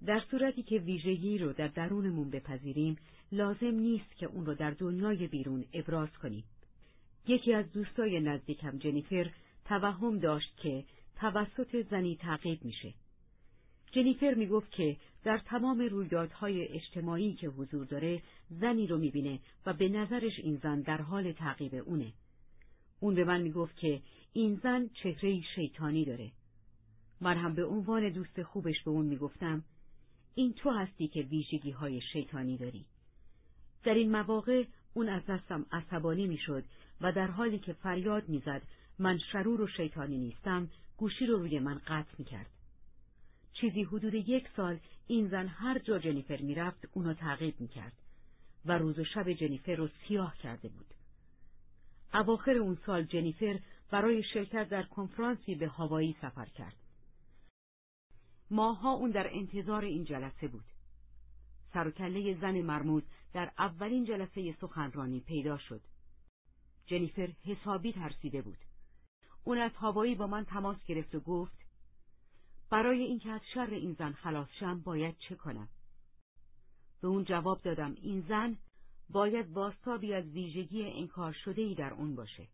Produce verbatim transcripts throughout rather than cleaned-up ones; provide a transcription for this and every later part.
در صورتی که ویژگی رو در درونمون بپذیریم، لازم نیست که اون رو در دنیای بیرون ابراز کنیم. یکی از دوستای نزدیکم، جنیفر، توهم داشت که توسط زنی تعقیب میشه. جنیفر میگفت که در تمام رویدادهای اجتماعی که حضور داره زنی رو میبینه و به نظرش این زن در حال تعقیب اونه. اون به من میگفت که این زن چهره شیطانی داره. من هم به عنوان دوست خوبش به اون میگفتم این تو هستی که ویژگی های شیطانی داری. در این مواقع اون از دستم عصبانی میشد و در حالی که فریاد میزد من شرور و شیطانی نیستم، گوشی رو روی من قطع میکرد. چیزی حدود یک سال این زن هر جا جنیفر میرفت اونو تعقیب میکرد و روز و شب جنیفر رو سیاه کرده بود. اواخر اون سال جنیفر برای شرکت در کنفرانسی به هاوایی سفر کرد. ماها اون در انتظار این جلسه بود. سر و کله زن مرموز در اولین جلسه سخنرانی پیدا شد. جنیفر حسابی ترسیده بود. اون از هاوایی با من تماس گرفت و گفت برای اینکه از شر این زن خلاص شم باید چه کنم؟ به اون جواب دادم این زن باید بازتابی از ویژگی انکار شده‌ای در اون باشه.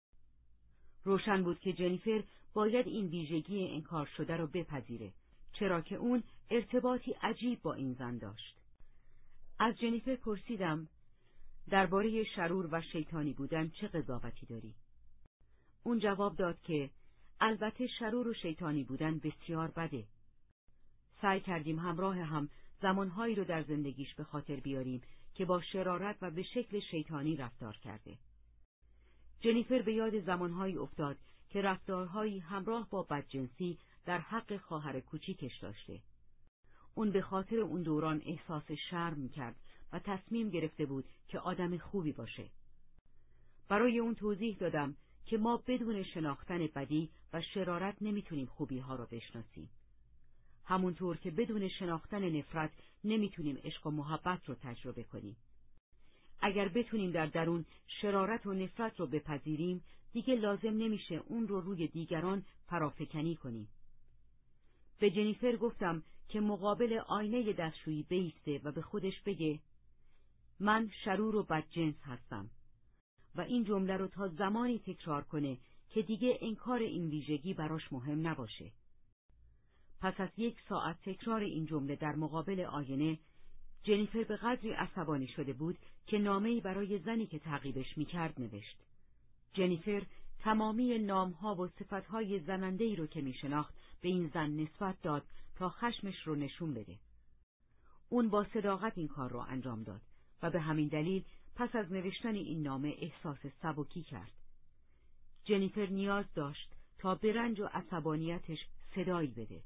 روشن بود که جنیفر باید این ویژگی انکار شده رو بپذیره، چرا که اون ارتباطی عجیب با این زن داشت. از جنیفر پرسیدم درباره شرور و شیطانی بودن چه قضاوتی داری؟ اون جواب داد که البته شرور و شیطانی بودن بسیار بده. سعی کردیم همراه هم زمانهایی رو در زندگیش به خاطر بیاریم که با شرارت و به شکل شیطانی رفتار کرده. جنیفر به یاد زمانهایی افتاد که رفتارهایی همراه با بدجنسی در حق خواهر کوچیکش داشته. اون به خاطر اون دوران احساس شرم می‌کرد و تصمیم گرفته بود که آدم خوبی باشه. برای اون توضیح دادم که ما بدون شناختن بدی و شرارت نمیتونیم خوبی‌ها رو بشناسیم. همونطور که بدون شناختن نفرت نمیتونیم عشق و محبت رو تجربه کنیم. اگر بتونیم در درون شرارت و نفرت رو بپذیریم، دیگه لازم نمیشه اون رو روی دیگران فرافکنی کنیم. به جنیفر گفتم که مقابل آینه دستشویی بایسته و به خودش بگه من شرور و بدجنس هستم و این جمله رو تا زمانی تکرار کنه که دیگه انکار این ویژگی براش مهم نباشه. پس از یک ساعت تکرار این جمله در مقابل آینه، جنیفر به قدری عصبانی شده بود که نامه‌ای برای زنی که تعقیبش می‌کرد نوشت. جنیفر تمامی نام‌ها و صفت‌های زننده‌ای رو که می‌شناخت به این زن نسبت داد تا خشمش رو نشون بده. اون با صداقت این کار رو انجام داد و به همین دلیل پس از نوشتن این نامه احساس سبکی کرد. جنیفر نیاز داشت تا به رنج و عصبانیتش صدایی بده.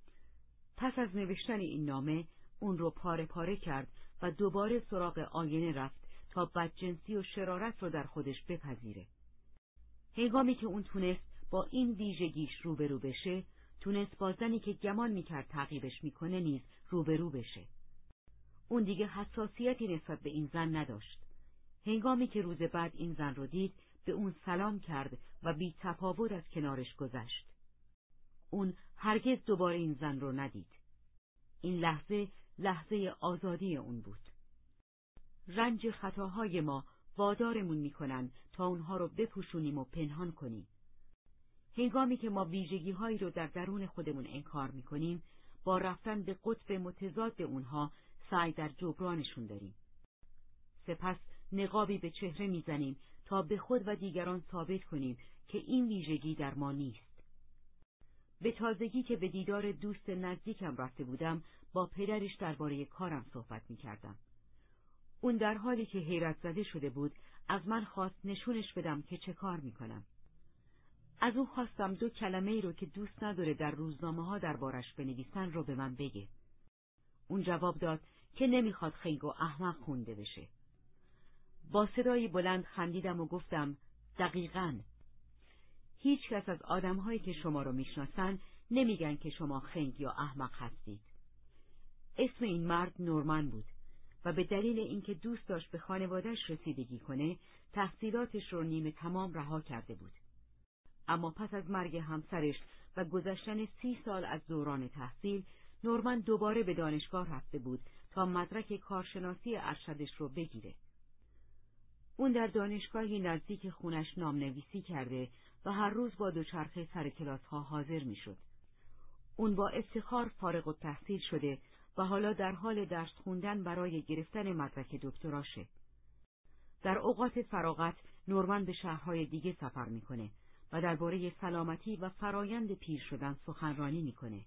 پس از نوشتن این نامه اون رو پاره پاره کرد و دوباره سراغ آینه رفت تا بدجنسی و شرارت رو در خودش بپذیره. هنگامی که اون تونست با این ویژگیش روبرو بشه، تونست با زنی که گمان میکرد تعقیبش میکنه نیز روبرو بشه. اون دیگه حساسیتی نسبت به این زن نداشت. هنگامی که روز بعد این زن رو دید، به اون سلام کرد و بی تفاوت از کنارش گذشت. اون هرگز دوباره این زن رو ندید. این لحظه لحظه آزادی اون بود. رنج خطاهای ما وادارمون میکنن تا اونها رو بپوشونیم و پنهان کنیم. هنگامی که ما ویژگی‌هایی رو در درون خودمون انکار میکنیم، با رفتن به قطب متضاد اونها سعی در جبرانشون داریم. سپس نقابی به چهره میزنیم تا به خود و دیگران ثابت کنیم که این ویژگی در ما نیست. به تازگی که به دیدار دوست نزدیکم رفته بودم، با پدرش درباره کارم صحبت می‌کردم. اون در حالی که حیرت زده شده بود، از من خواست نشونش بدم که چه کار می‌کنم. از او خواستم دو کلمه ای رو که دوست نداره در روزنامه‌ها دربارش بنویسن رو به من بگه. اون جواب داد که نمیخواد خنگ و احمق خونده بشه. با صدایی بلند خندیدم و گفتم دقیقاً. هیچ کس از آدم‌هایی که شما رو میشناسن نمیگن که شما خنگ یا احمق هستید. اسم این مرد نورمن بود و به دلیل اینکه دوست داشت به خانواده‌اش رسیدگی کنه، تحصیلاتش رو نیمه تمام رها کرده بود. اما پس از مرگ همسرش و گذشتن سی سال از دوران تحصیل، نورمن دوباره به دانشگاه رفته بود تا مدرک کارشناسی ارشدش رو بگیره. اون در دانشگاهی نزدیک خونش نامنویسی کرده و هر روز با دوچرخه سر کلاس ها حاضر می شد. اون با افتخار فارغ التحصیل شده و حالا در حال درس خوندن برای گرفتن مدرک دکتراشه. در اوقات فراغت نورمن به شهرهای دیگه سفر میکنه و درباره سلامتی و فرایند پیر شدن سخنرانی میکنه.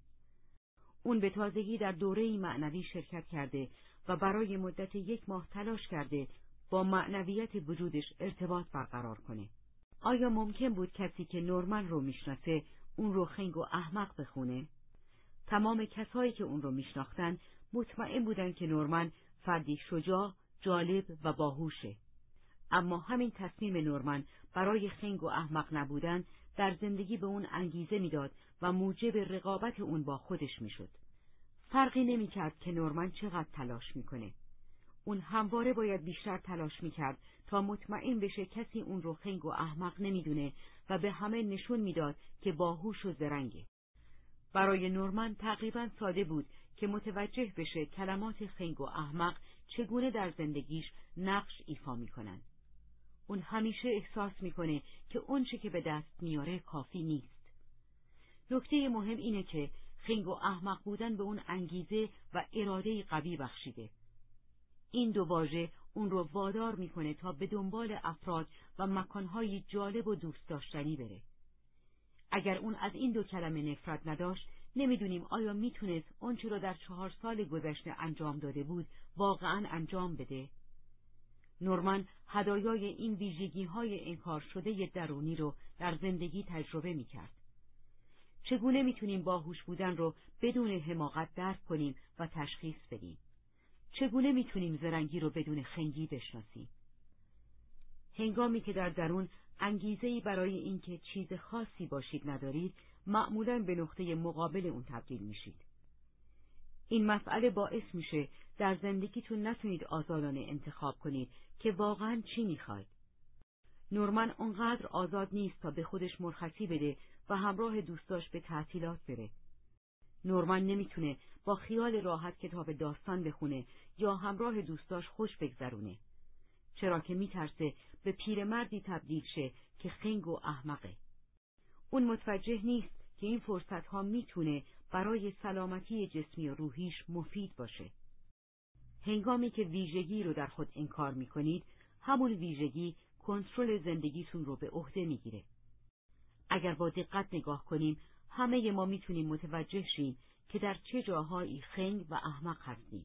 اون به تازگی در دوره‌ای معنوی شرکت کرده و برای مدت یک ماه تلاش کرده با معنویت وجودش ارتباط برقرار کنه. آیا ممکن بود کسی که نورمن رو میشناسه اون رو خنگ و احمق بخونه؟ تمام کسایی که اون رو میشناختن مطمئن بودن که نورمن فردی شجاع، جالب و باهوشه. اما همین تصمیم نورمن برای خنگ و احمق نبودن در زندگی به اون انگیزه میداد و موجب رقابت اون با خودش میشد. فرقی نمیکرد که نورمن چقدر تلاش میکنه. اون همواره باید بیشتر تلاش میکرد تا مطمئن بشه کسی اون رو خنگ و احمق نمیدونه و به همه نشون میداد که باهوش و زرنگه. برای نورمن تقریبا ساده بود که متوجه بشه کلمات خنگ و احمق چگونه در زندگیش نقش ایفا میکنن. اون همیشه احساس میکنه که اونچه که به دست میاره کافی نیست. نکته مهم اینه که خنگ و احمق بودن به اون انگیزه و اراده قوی بخشیده. این دو واژه اون رو وادار میکنه تا به دنبال افراد و مکانهای جالب و دوست داشتنی بره. اگر اون از این دو کلمه نفرت نداشت، نمیدونیم آیا میتونست اونچه رو در چهار سال گذشته انجام داده بود واقعا انجام بده. نورمن هدایای این ویژگی‌های انکار شده درونی رو در زندگی تجربه می‌کرد. چگونه میتونیم باهوش بودن رو بدون حماقت درک کنیم و تشخیص بدیم؟ چگونه میتونیم زرنگی رو بدون خنگی بشناسیم؟ هنگامی که در درون انگیزه‌ای برای اینکه چیز خاصی باشید ندارید، معمولاً به نقطه مقابل اون تبدیل میشید. این مسئله باعث میشه در زندگیتون نتونید آزادانه انتخاب کنید که واقعاً چی میخواید. نورمن اونقدر آزاد نیست تا به خودش مرخصی بده و همراه دوستاش به تعطیلات بره. نورمن نمیتونه با خیال راحت کتاب داستان بخونه یا همراه دوستاش خوش بگذرونه، چرا که میترسه به پیرمردی تبدیل شه که خنگ و احمقه. اون متوجه نیست که این فرصتها میتونه برای سلامتی جسمی و روحیش مفید باشه. هنگامی که ویژگی رو در خود انکار میکنید، همون ویژگی کنترل زندگیتون رو به عهده میگیره. اگر با دقت نگاه کنیم، همه ما میتونیم متوجه شیم که در چه جاهایی خنگ و احمق هستیم.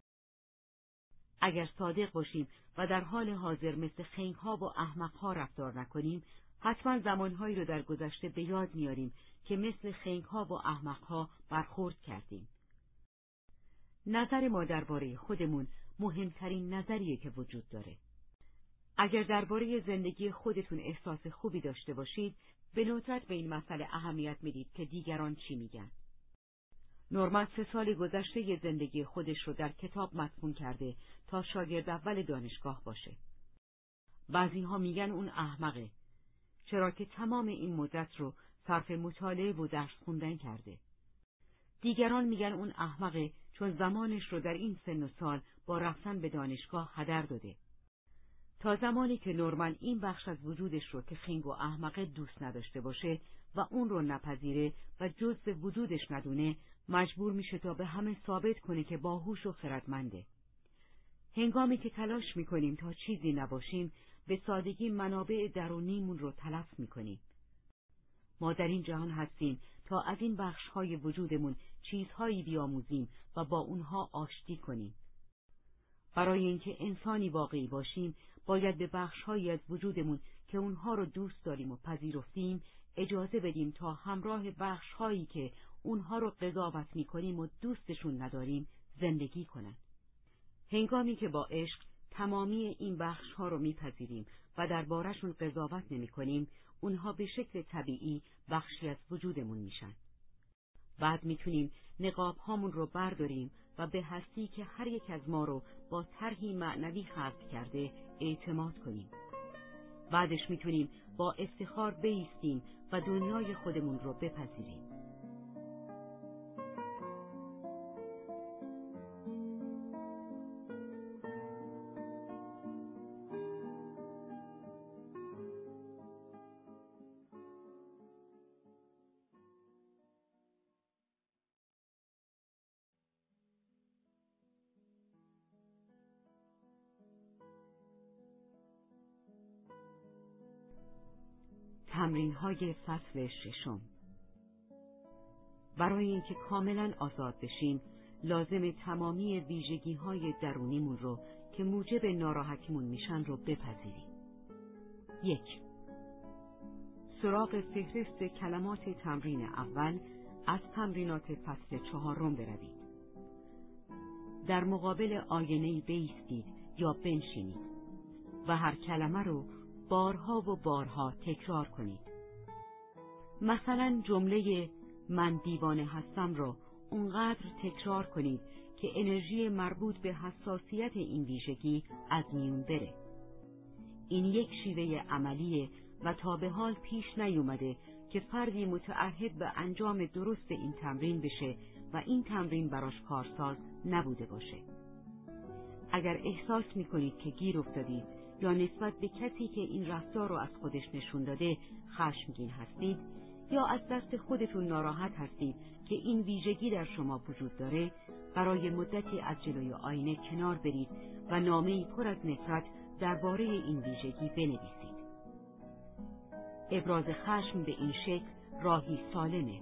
اگر صادق باشیم و در حال حاضر مثل خنگ‌ها و احمق‌ها رفتار نکنیم، حتما زمانهایی رو در گذشته به یاد میاریم که مثل خنگ‌ها و احمق‌ها برخورد کردیم. نظر ما درباره خودمون مهمترین نظریه که وجود داره. اگر درباره زندگی خودتون احساس خوبی داشته باشید، به ندرت به این مسئله اهمیت میدید که دیگران چی میگن. نورمن سه سال گذشته زندگی خودش رو در کتاب مدفون کرده تا شاگرد اول دانشگاه باشه. بعضی ها میگن اون احمقه، چرا که تمام این مدت رو صرف مطالعه و درس خوندن کرده. دیگران میگن اون احمقه چون زمانش رو در این سن و سال با رفتن به دانشگاه هدر داده. تا زمانی که نورمن این بخش از وجودش رو که خنگ و احمقه دوست نداشته باشه و اون رو نپذیره و جزء وجودش ندونه، مجبور میشه تا به همه ثابت کنه که باهوش و خردمنده. هنگامی که تلاش میکنیم تا چیزی نباشیم، به سادگی منابع درونیمون رو تلف میکنیم. ما در این جهان هستیم تا از این بخش‌های وجودمون چیزهایی بیاموزیم و با اونها آشتی کنیم. برای اینکه انسانی واقعی باشیم، باید به بخش‌هایی از وجودمون که اونها رو دوست داریم و پذیرفتیم، اجازه بدیم تا همراه بخش‌هایی که اونها رو قضاوت می‌کنیم و دوستشون نداریم، زندگی کنن. هنگامی که با عشق تمامی این بخش‌ها رو میپذیریم و درباره‌شون قضاوت نمی‌کنیم، اونها به شکل طبیعی بخشی از وجودمون میشن. بعد میتونیم نقاب هامون رو برداریم و به هستی که هر یک از ما رو با طرحی معنوی خلق کرده اعتماد کنیم. بعدش میتونیم با افتخار بایستیم و دنیای خودمون رو بپذیریم. تمرین‌های فصل ششم. برای اینکه کاملا آزاد بشیم لازم تمامی ویژگی‌های درونیمون رو که موجب ناراحتیمون میشن رو بپذیریم. یک، سراغ فهرست کلمات تمرین اول از تمرینات فصل چهارم بروید. در مقابل آینه‌ای بایستید یا بنشینید و هر کلمه رو بارها و بارها تکرار کنید. مثلا جمله من دیوانه هستم رو اونقدر تکرار کنید که انرژی مربوط به حساسیت این ویژگی از میون بره. این یک شیوه عملیه و تا به حال پیش نیومده که فردی متعهد به انجام درست این تمرین بشه و این تمرین براش کارساز نبوده باشه. اگر احساس میکنید که گیر افتادید یا نسبت به کسی که این رفتار رو از خودش نشون داده خشمگین هستید یا از دست خودتون ناراحت هستید که این ویژگی در شما وجود داره، برای مدتی از جلوی آینه کنار برید و نامه‌ای پر از نفرت درباره این ویژگی بنویسید. ابراز خشم به این شکل راهی سالمه.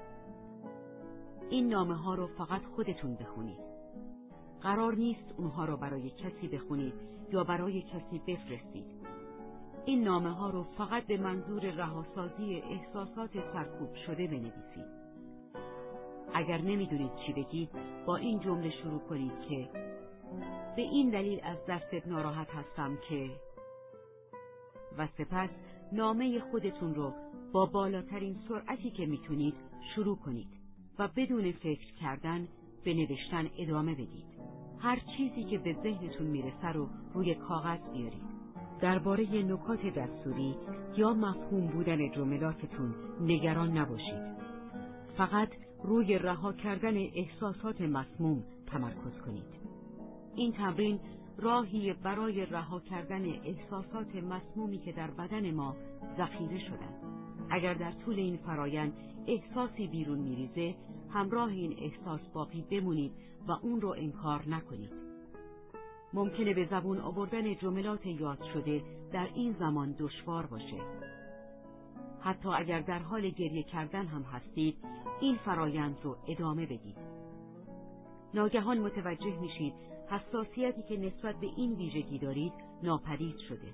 این نامه ها رو فقط خودتون بخونید. قرار نیست اونها رو برای کسی بخونید یا برای کسی بفرستید. این نامه ها رو فقط به منظور رهاسازی احساسات سرکوب شده بنویسید. اگر نمیدونید چی بگید با این جمله شروع کنید که به این دلیل از دستت ناراحت هستم که، و سپس نامه خودتون رو با بالاترین سرعتی که میتونید شروع کنید و بدون فکر کردن به نوشتن ادامه بدید. هر چیزی که به ذهنتون میرسه رو روی کاغذ بیارید. درباره نکات دستوری یا مفهوم بودن جملاتتون نگران نباشید. فقط روی رها کردن احساسات مسموم تمرکز کنید. این تمرین راهی برای رها کردن احساسات مسمومی که در بدن ما ذخیره شدن. اگر در طول این فرایند احساسی بیرون میریزه، همراه این احساس باقی بمونید و اون رو انکار نکنید. ممکنه به زبون آوردن جملات یاد شده در این زمان دشوار باشه. حتی اگر در حال گریه کردن هم هستید، این فرایند رو ادامه بدید. ناگهان متوجه میشید حساسیتی که نسبت به این ویژگی دارید ناپدید شده.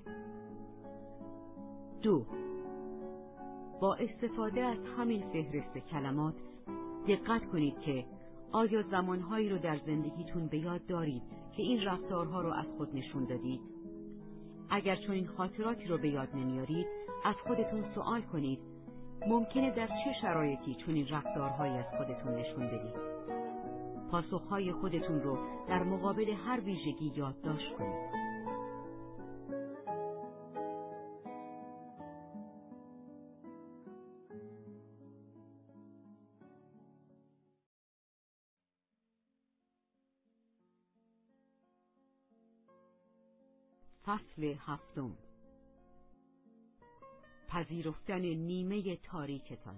دو، با استفاده از همین فهرست کلمات دقت کنید که آیا زمانهایی رو در زندگیتون به یاد دارید که این رفتارها رو از خود نشون دادید؟ اگر چون این خاطراتی رو به یاد نمیارید، از خودتون سوال کنید ممکنه در چه شرایطی چون این رفتارهایی از خودتون نشون بدید؟ پاسخهای خودتون رو در مقابل هر ویژگی یادداشت کنید. فصل هفتم. پذیرفتن نیمه تاریکتان.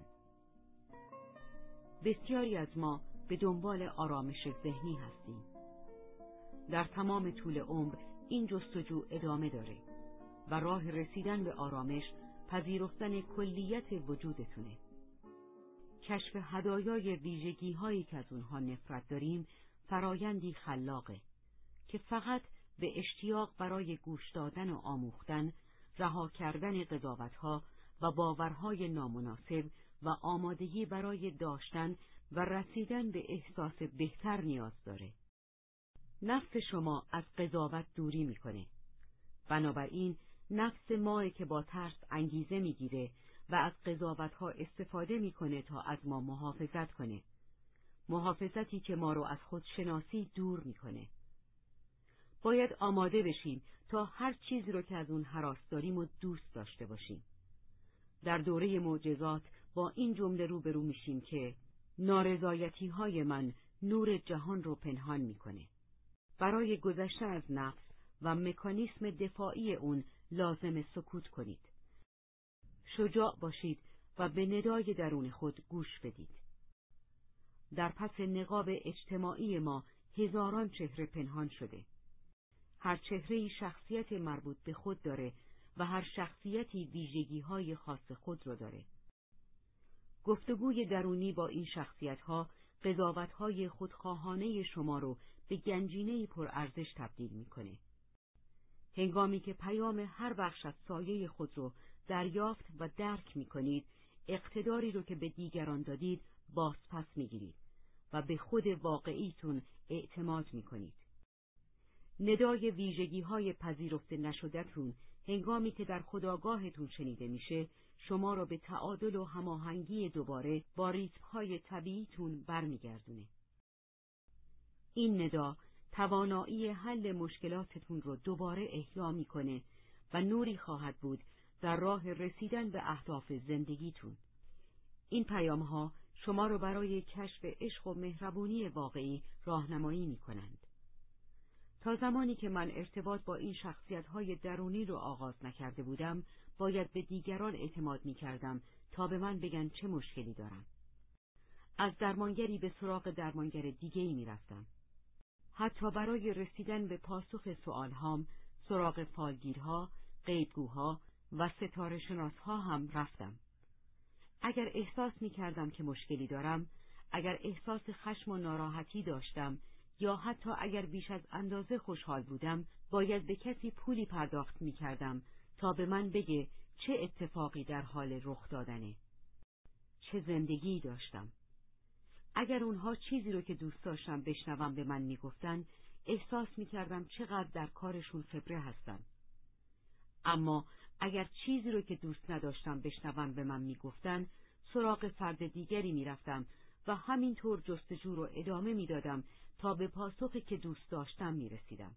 بسیاری از ما به دنبال آرامش ذهنی هستیم. در تمام طول عمر این جستجو ادامه داره و راه رسیدن به آرامش پذیرفتن کلیت وجودتونه. کشف هدایای ویژگی هایی که از اونها نفرت داریم فرایندی خلاقه که فقط به اشتیاق برای گوش دادن و آموختن، رها کردن قضاوت‌ها و باورهای نامناسب و آمادگی برای داشتن و رسیدن به احساس بهتر نیاز داره. نفس شما از قضاوت دوری میکنه. بنابراین نفس ماه که با ترس انگیزه میگیره و از قضاوت‌ها استفاده میکنه تا از ما محافظت کنه. محافظتی که ما رو از خودشناسی دور میکنه. باید آماده بشیم تا هر چیزی رو که از اون هراس داریم و دوست داشته باشیم. در دوره معجزات با این جمله روبرو میشیم که نارضایتی های من نور جهان رو پنهان میکنه. برای گذشته از نفس و مکانیسم دفاعی اون لازم سکوت کنید. شجاع باشید و به ندای درون خود گوش بدید. در پس نقاب اجتماعی ما هزاران چهره پنهان شده. هر چهره‌ای شخصیت مربوط به خود داره و هر شخصیتی ویژگی‌های خاص خود را داره. گفتگوی درونی با این شخصیت‌ها قضاوت‌های خودخواهانه شما رو به گنجینه‌ای پرارزش تبدیل می‌کنه. هنگامی که پیام هر بخش از سایه خود رو دریافت و درک می‌کنید، اقتداری رو که به دیگران دادید بازپس می‌گیرید و به خود واقعیتون اعتماد می‌کنید. ندای ویژگی‌های پذیرفته نشده‌تون هنگامی که در خودآگاهتون شنیده میشه، شما را به تعادل و هماهنگی دوباره با ریتم‌های طبیعیتون برمیگردونه. این ندا توانایی حل مشکلاتتون رو دوباره احیا میکنه و نوری خواهد بود در راه رسیدن به اهداف زندگیتون. این پیام‌ها شما رو برای کشف عشق و مهربونی واقعی راهنمایی میکنند. تا زمانی که من ارتباط با این شخصیت‌های درونی رو آغاز نکرده بودم، باید به دیگران اعتماد می‌کردم تا به من بگن چه مشکلی دارم. از درمانگری به سراغ درمانگر دیگه‌ای می‌رفتم. حتی برای رسیدن به پاسخ سوالهام سراغ فالگیرها، غیبگوها و ستاره شناسها هم رفتم. اگر احساس می‌کردم که مشکلی دارم، اگر احساس خشم و ناراحتی داشتم یا حتی اگر بیش از اندازه خوشحال بودم، باید به کسی پولی پرداخت می‌کردم تا به من بگه چه اتفاقی در حال رخ دادنه. چه زندگی داشتم. اگر اونها چیزی رو که دوست داشتم بشنوم به من میگفتن، احساس میکردم چقدر در کارشون خبره هستم. اما اگر چیزی رو که دوست نداشتم بشنوم به من میگفتن، سراغ فرد دیگری میرفتم و همینطور جستجو رو ادامه میدادم تا به پاسخی که دوست داشتم میرسیدم.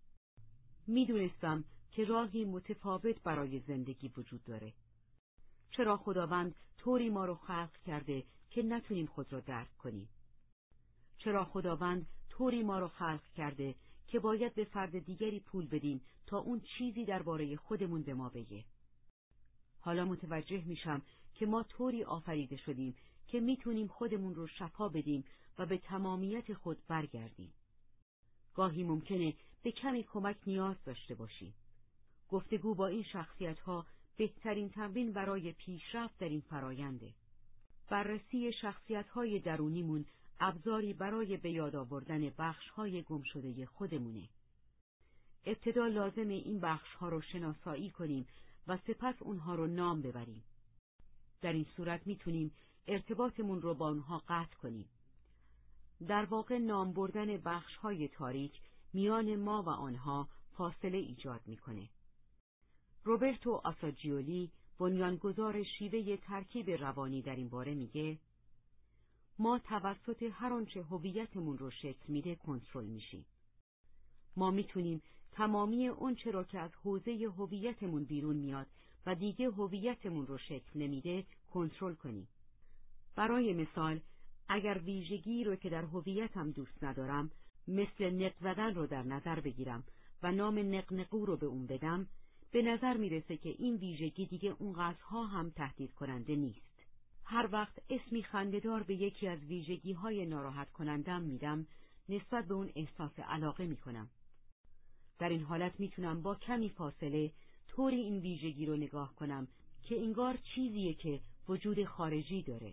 میدونستم که راهی متفاوت برای زندگی وجود داره. چرا خداوند طوری ما رو خلق کرده که نتونیم خود را درک کنیم؟ چرا خداوند طوری ما رو خلق کرده که باید به فرد دیگری پول بدیم تا اون چیزی درباره خودمون به ما بگه؟ حالا متوجه میشم که ما طوری آفریده شدیم که میتونیم خودمون رو شفا بدیم و به تمامیت خود برگردیم. گاهی ممکنه به کمی کمک نیاز داشته باشیم. گفتگو با این شخصیت‌ها بهترین تمرین برای پیشرفت در این فراینده. بررسی شخصیت‌های درونیمون ابزاری برای به یاد آوردن بخش‌های گمشده خودمونه. ابتدا لازمه این بخش‌ها رو شناسایی کنیم و سپس اونها رو نام ببریم. در این صورت میتونیم ارتباطمون رو با اونها قطع کنیم. در واقع نام بردن بخش‌های تاریک میان ما و آنها فاصله ایجاد میکنه. روبرتو آساجیولی، بنیانگذار شیوه ترکیب روانی، در این باره میگه: ما توسط هر آنچه هویتمون رو شکل میده کنترل میشیم. ما میتونیم تمامی آنچه را که از حوزه هویتمون بیرون میاد و دیگه هویتمون رو شکل نمیده کنترل کنیم. برای مثال، اگر ویژگی رو که در هویتم دوست ندارم، مثل نق زدن رو در نظر بگیرم و نام نقنقو رو به اون بدم، به نظر میرسه که این ویژگی دیگه اونقدرها هم تهدید کننده نیست. هر وقت اسمی خنده‌دار به یکی از ویژگی‌های ناراحت کنندم میدم، نسبت به اون احساس علاقه میکنم. در این حالت میتونم با کمی فاصله طوری این ویژگی رو نگاه کنم که انگار چیزیه که وجود خارجی داره.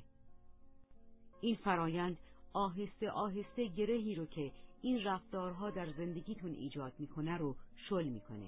این فرایند آهسته آهسته گرهی رو که این رفتارها در زندگیتون ایجاد میکنه رو شل میکنه.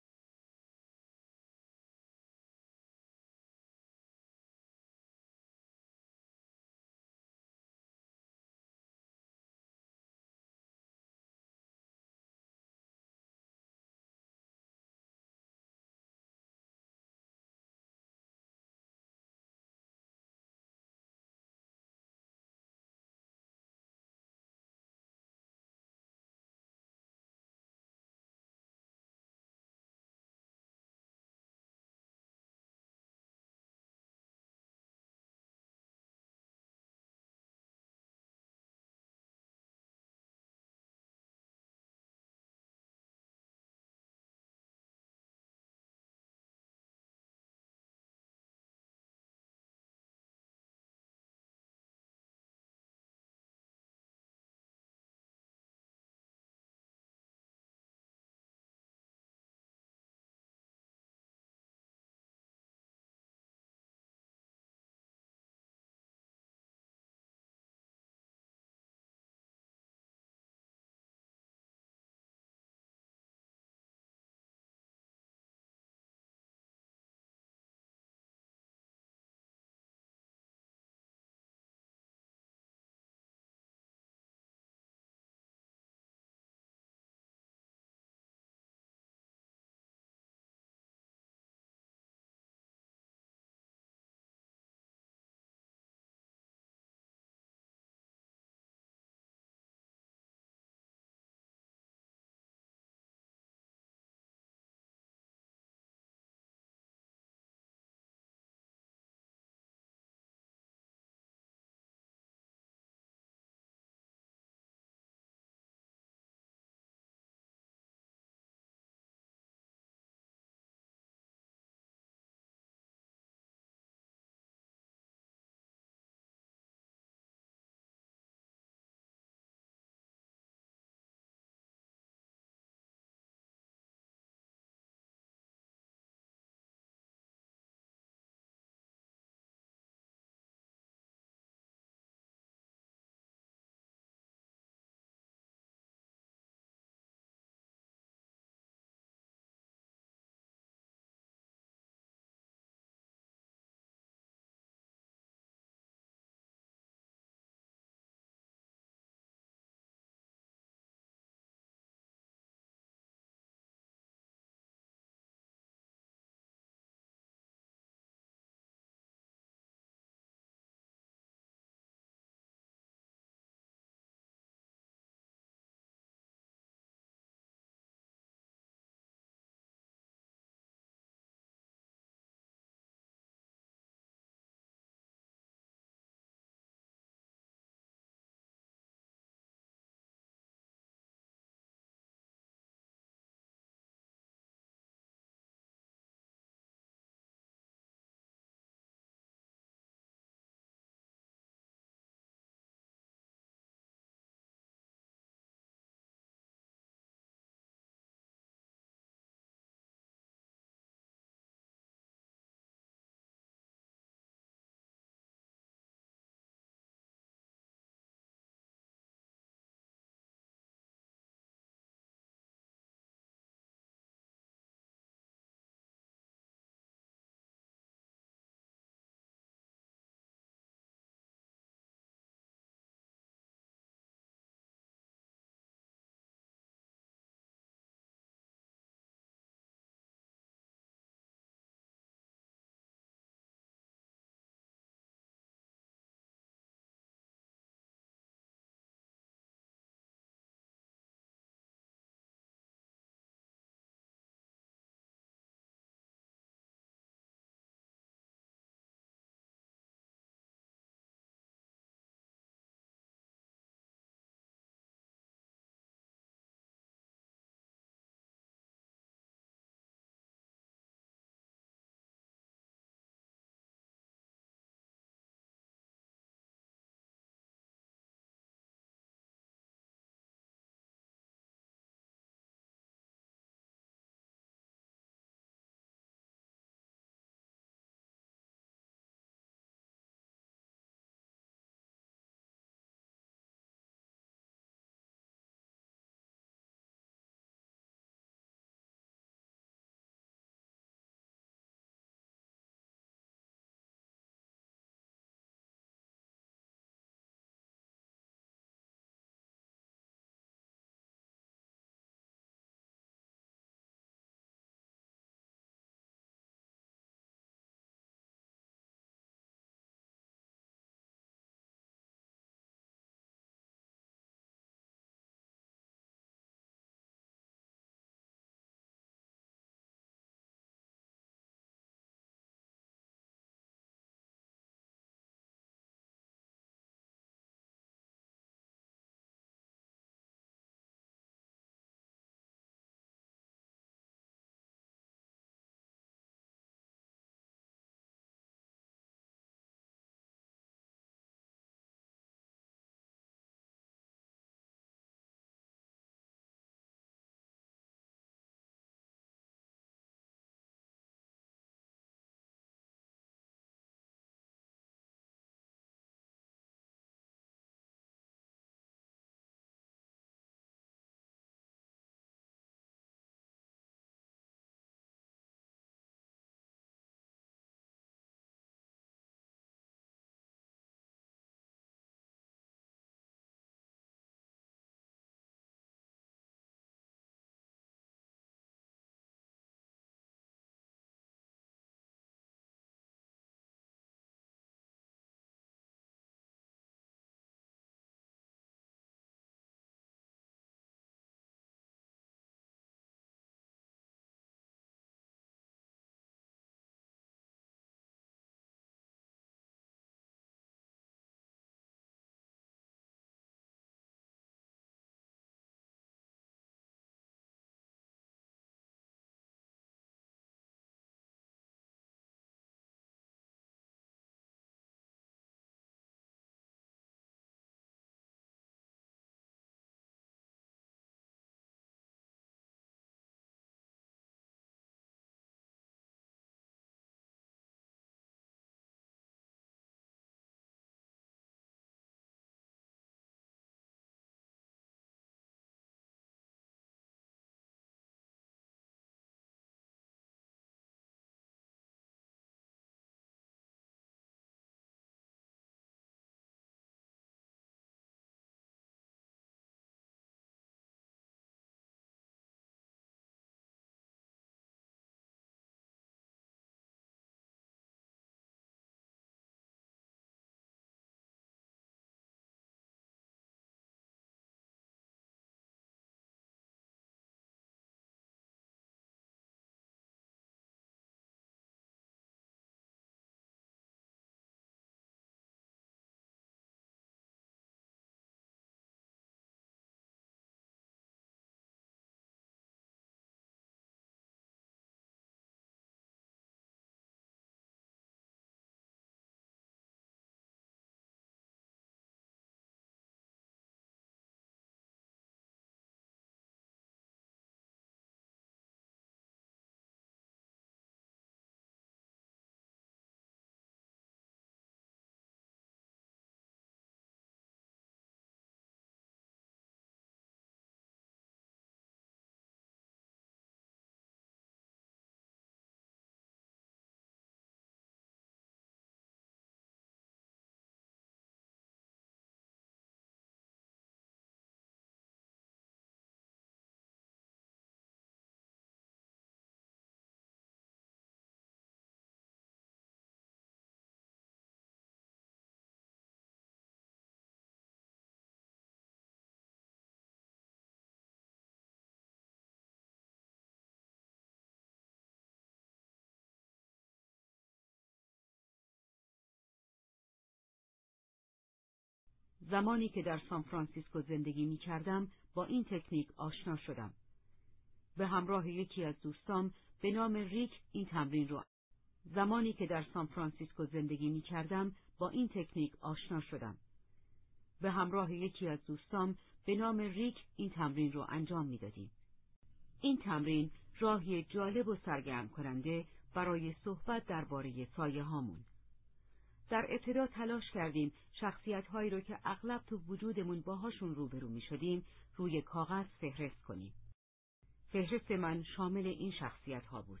زمانی که در سان فرانسیسکو زندگی می کردم با این تکنیک آشنا شدم. به همراه یکی از دوستام به نام ریک این تمرین رو زمانی که در سان فرانسیسکو زندگی می کردم با این تکنیک آشنا شدم. به همراه یکی از دوستام به نام ریک این تمرین رو انجام می دادیم. این تمرین راهی جالب و سرگرم کننده برای صحبت درباره سایه هامون. در ابتدا تلاش کردیم شخصیت‌هایی رو که اغلب تو وجودمون باهاشون روبرو می‌شدیم روی کاغذ فهرست کنیم. فهرست من شامل این شخصیت‌ها بود: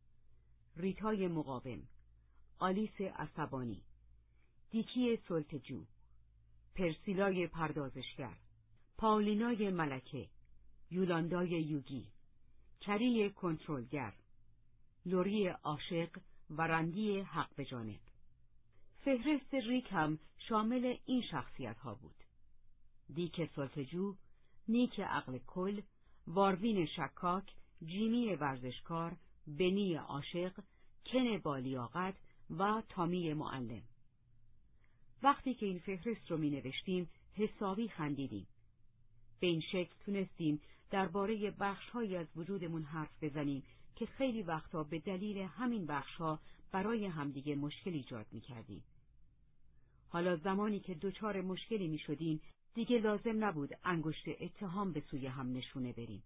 ریتای مقاوم، آلیس عصبانی، دیکی سلطه‌جو، پرسیلای پردازشگر، پاولینای ملکه، یولاندای یوگی، کری کنترلگر، لوری عاشق و رندی حق به جانب. فهرست ریک هم شامل این شخصیت ها بود: دیک سلطه‌جو، نیک عقل کل، واروین شکاک، جیمی ورزشکار، بنی عاشق، کن بالیاقت و تامی معلم. وقتی که این فهرست رو می نوشتیم حسابی خندیدیم. به این شکل تونستیم درباره بخش‌هایی از وجودمون حرف بزنیم که خیلی وقتا به دلیل همین بخش‌ها برای همدیگه مشکل ایجاد می‌کردیم. حالا زمانی که دچار مشکلی می‌شدیم دیگه لازم نبود انگشت اتهام به سوی هم نشونه بریم.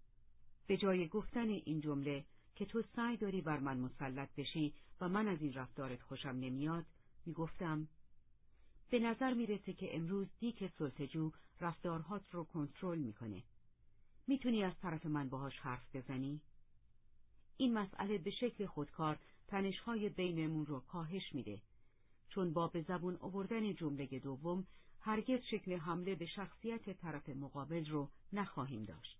به جای گفتن این جمله که تو سعی داری بر من مسلط بشی و من از این رفتارت خوشم نمیاد، میگفتم به نظر میرسه که امروز دیک سلطه‌جو رفتارهات رو کنترل میکنه. میتونی از طرف من باهاش حرف بزنی؟ این مسئله به شکل خودکار تنش‌های بینمون رو کاهش میده، چون با به زبون آوردن جمله دوم هرگز شکل حمله به شخصیت طرف مقابل رو نخواهیم داشت.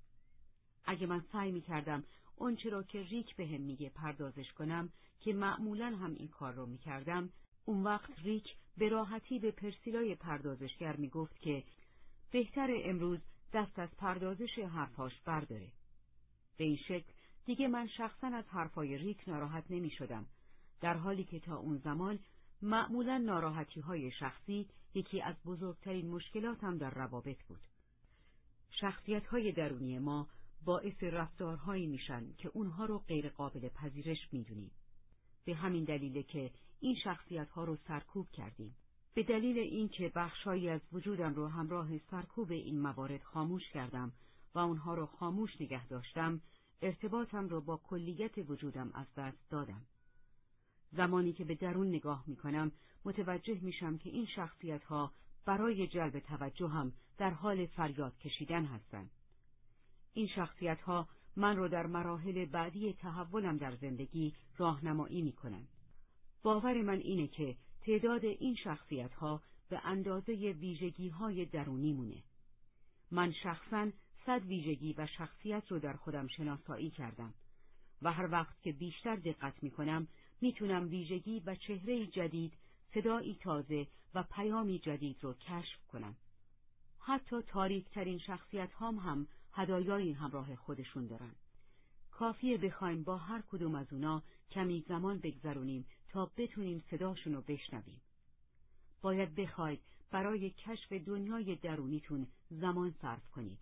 اگه من سعی میکردم اون چرا که ریک بهم میگه پردازش کنم که معمولاً هم این کار رو میکردم، اون وقت ریک به راحتی به پرسیلای پردازشگر میگفت که بهتر امروز دست از پردازش حرفاش برداره. به این شکل دیگه من شخصاً از حرفای ریک ناراحت نمی شدم، در حالی که تا اون زمان معمولاً ناراحتی های شخصی یکی از بزرگترین مشکلاتم در روابط بود. شخصیت های درونی ما باعث رفتارهایی میشن که اونها رو غیر قابل پذیرش میدونیم. به همین دلیله که این شخصیت ها رو سرکوب کردیم. به دلیل اینکه بخشایی از وجودم رو همراه سرکوب این موارد خاموش کردم و اونها رو خاموش نگه داشتم، ارتباطم رو با کلیت وجودم از دست دادم. زمانی که به درون نگاه میکنم متوجه میشم که این شخصیت ها برای جلب توجه هم در حال فریاد کشیدن هستند. این شخصیت ها من رو در مراحل بعدی تحولم در زندگی راهنمایی میکنند. باور من اینه که تعداد این شخصیت ها به اندازه ویژگی های درونی مونه. من شخصاً صد ویژگی و شخصیت رو در خودم شناسایی کردم و هر وقت که بیشتر دقت میکنم میتونم ویژگی و چهره جدید، صدایی تازه و پیامی جدید رو کشف کنم. حتی تاریکترین شخصیت هام هم هدایایی همراه خودشون دارن. کافیه بخوایم با هر کدوم از اونا کمی زمان بگذرونیم تا بتونیم صداشون رو بشنویم. باید بخواید برای کشف دنیای درونیتون زمان صرف کنید.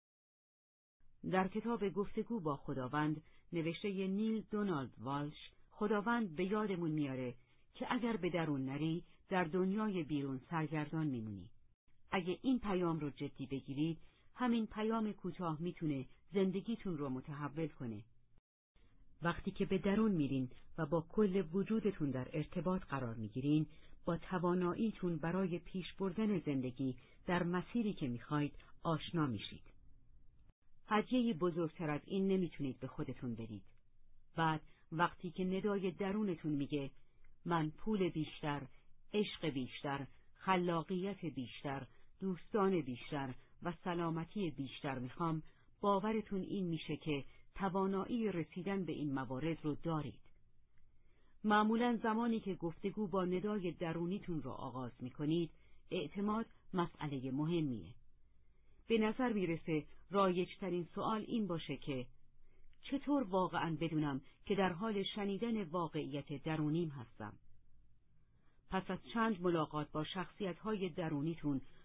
در کتاب گفتگو با خداوند نوشته نیل دونالد والش، خداوند به یادمون میاره که اگر به درون نری در دنیای بیرون سرگردان میمونی. اگه این پیام رو جدی بگیرید، همین پیام کوتاه میتونه زندگیتون رو متحول کنه. وقتی که به درون میرین و با کل وجودتون در ارتباط قرار میگیرین، با تواناییتون برای پیش بردن زندگی در مسیری که میخواید آشنا میشید. هدیه‌ای بزرگتر از این نمیتونید به خودتون بدید. بعد وقتی که ندای درونتون میگه من پول بیشتر، عشق بیشتر، خلاقیت بیشتر، دوستان بیشتر و سلامتی بیشتر میخوام، باورتون این میشه که توانایی رسیدن به این موارد رو دارید. معمولاً زمانی که گفتگو با ندای درونیتون رو آغاز میکنید، اعتماد مسئله مهمیه. به نظر میرسه رایج‌ترین سوال این باشه که چطور واقعاً بدونم که در حال شنیدن واقعیت درونیم هستم؟ پس از چند ملاقات با شخصیت‌های درونیتون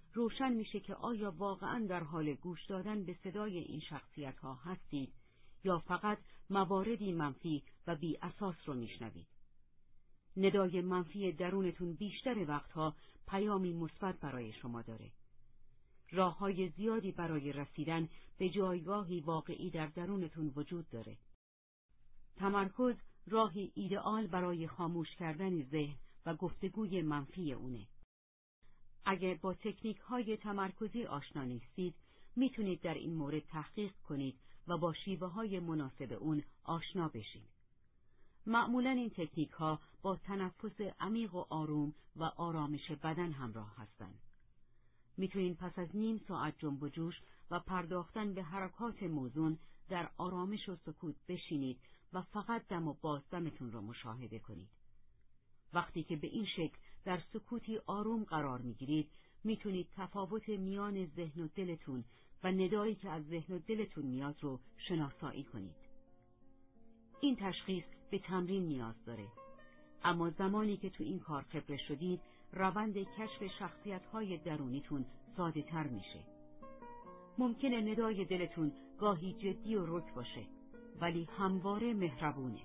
روشن میشه که آیا واقعاً در حال گوش دادن به صدای این شخصیت‌ها هستید یا فقط مواردی منفی و بی اساس رو میشنوید. ندای منفی درونتون بیشتر وقتها پیامی مثبت برای شما داره. راه‌های زیادی برای رسیدن به جایگاهی واقعی در درونتون وجود داره. تمرکز راهی ایدئال برای خاموش کردن ذهن و گفتگوی منفی اونه. اگر با تکنیک‌های تمرکزی آشنا نیستید، میتونید در این مورد تحقیق کنید و با شیوه‌های مناسب اون آشنا بشید. معمولاً این تکنیک‌ها با تنفس عمیق و آروم و آرامش بدن همراه هستند. میتونید پس از نیم ساعت جنب و جوش و پرداختن به حرکات موزون در آرامش و سکوت بشینید و فقط دم و بازدمتون را مشاهده کنید. وقتی که به این شکل در سکوتی آروم قرار میگیرید، میتونید تفاوت میان ذهن و دلتون و ندایی که از ذهن و دلتون میاد رو شناسایی کنید. این تشخیص به تمرین نیاز داره، اما زمانی که تو این کار خبره شدید، روند کشف شخصیت‌های درونیتون ساده تر میشه. ممکنه ندای دلتون گاهی جدی و رک باشه، ولی همواره مهربونه.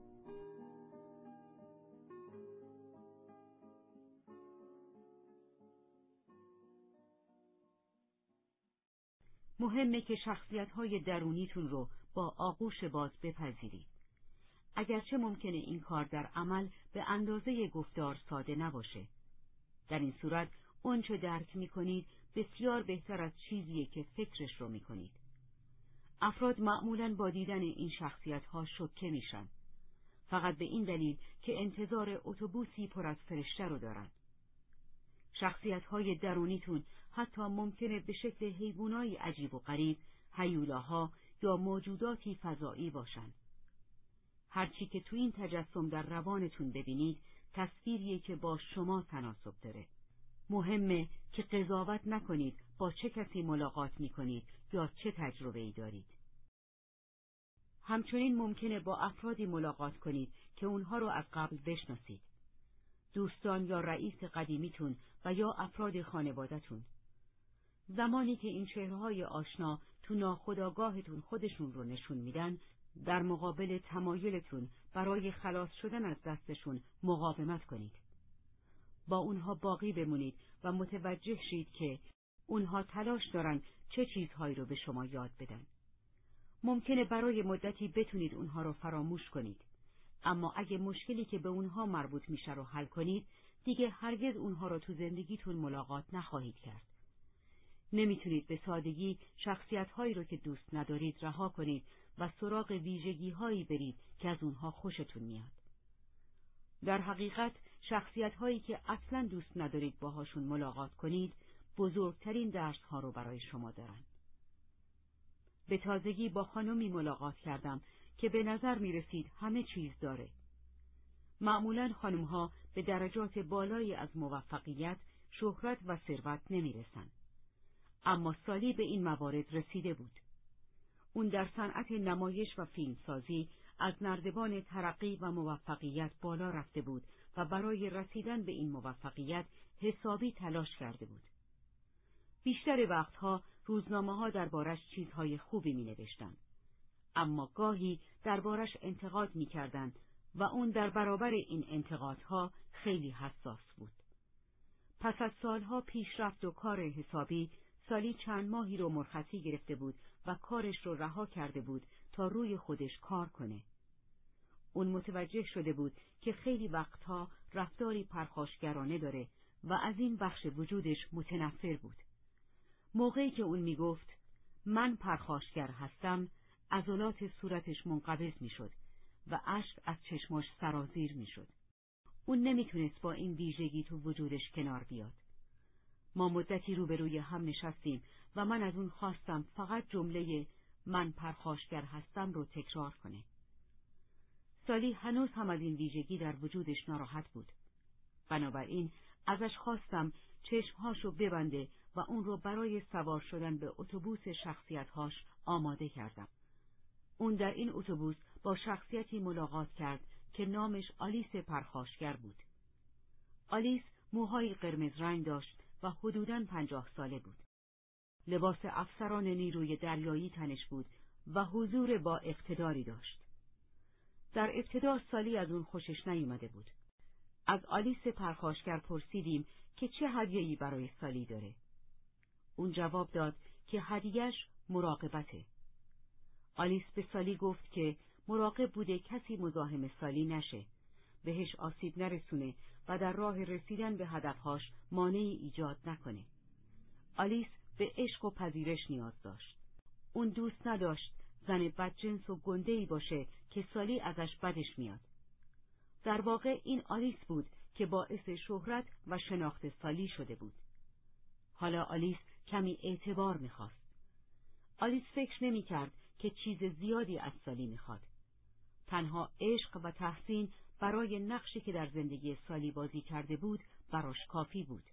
مهمه که شخصیت‌های درونیتون رو با آغوش باز بپذیرید. اگرچه ممکنه این کار در عمل به اندازه گفتار ساده نباشه. در این صورت اونچه درک می‌کنید بسیار بهتر از چیزیه که فکرش رو می‌کنید. افراد معمولاً با دیدن این شخصیت‌ها شوکه میشن، فقط به این دلیل که انتظار اتوبوسی پر از فرشته رو دارن. شخصیت‌های درونیتون حتی ممکنه به شکل حیوانای عجیب و غریب، هیولاها یا موجوداتی فضایی باشن. هرچی که تو این تجسم در روانتون ببینید، تصویریه که با شما تناسب داره. مهمه که قضاوت نکنید با چه کسی ملاقات میکنید یا چه تجربه‌ای دارید. همچنین ممکنه با افرادی ملاقات کنید که اونها رو از قبل بشناسید. دوستان یا رئیس قدیمیتون و یا افراد خانواده‌تون. زمانی که این چهره‌های آشنا تو ناخودآگاهتون خودشون رو نشون میدن، در مقابل تمایلتون برای خلاص شدن از دستشون مقاومت کنید. با اونها باقی بمونید و متوجه شید که اونها تلاش دارن چه چیزهایی رو به شما یاد بدن. ممکنه برای مدتی بتونید اونها رو فراموش کنید، اما اگه مشکلی که به اونها مربوط میشه رو حل کنید، دیگه هرگز اونها رو تو زندگیتون ملاقات نخواهید کرد. نمیتونید به سادگی شخصیت‌هایی رو که دوست ندارید رها کنید و سراغ ویژگی‌هایی برید که از اونها خوشتون میاد. در حقیقت شخصیت‌هایی که اصلاً دوست ندارید باهاشون ملاقات کنید، بزرگترین درس‌ها رو برای شما دارن. به تازگی با خانمی ملاقات کردم که به نظر می رسید همه چیز داره. معمولاً خانمها به درجات بالایی از موفقیت، شهرت و ثروت نمی رسن. اما سالی به این موارد رسیده بود. اون در صنعت نمایش و فیلمسازی از نردبان ترقی و موفقیت بالا رفته بود و برای رسیدن به این موفقیت حسابی تلاش کرده بود. بیشتر وقتها روزنامه‌ها دربارش چیزهای خوبی می‌نوشتند، اما گاهی دربارش انتقاد می‌کردند و اون در برابر این انتقادها خیلی حساس بود. پس از سالها پیشرفت و کار حسابی، سالی چند ماهی رو مرخصی گرفته بود و کارش رو رها کرده بود تا روی خودش کار کنه. اون متوجه شده بود که خیلی وقتها رفتاری پرخاشگرانه داره و از این بخش وجودش متنفر بود. موقعی که اون میگفت من پرخاشگر هستم، عضلات صورتش منقبض میشد و اشک از چشماش سرازیر میشد. اون نمیتونست با این ویژگی تو وجودش کنار بیاد. ما مدتی روبروی هم نشستیم و من از اون خواستم فقط جمله من پرخاشگر هستم رو تکرار کنه. سالی هنوز هم از این ویژگی در وجودش ناراحت بود. بنابراین ازش خواستم چشمهاشو ببنده و اون رو برای سوار شدن به اتوبوس شخصیتهاش آماده کردم. اون در این اتوبوس با شخصیتی ملاقات کرد که نامش آلیس پرخاشگر بود. آلیس موهای قرمز رنگ داشت و حدوداً پنجاه ساله بود. لباس افسران نیروی دریایی تنش بود و حضور با اقتداری داشت. در ابتدا سالی از اون خوشش نیومده بود. از آلیس پرخاشگر پرسیدیم که چه هدیه‌ای برای سالی داره. اون جواب داد که هدیه‌اش مراقبته. آلیس به سالی گفت که مراقب بوده کسی مزاحم سالی نشه، بهش آسیب نرسونه و در راه رسیدن به هدفهاش مانعی ایجاد نکنه. آلیس به عشق و پذیرش نیاز داشت. اون دوست نداشت زن بدجنس و گنده‌ای باشه که سالی ازش بدش میاد. در واقع این آلیس بود که باعث شهرت و شناخت سالی شده بود. حالا آلیس کمی اعتبار میخواست. آلیس فکر نمی‌کرد که چیز زیادی از سالی میخواد. تنها عشق و تحسین برای نقشی که در زندگی سالی بازی کرده بود براش کافی بود.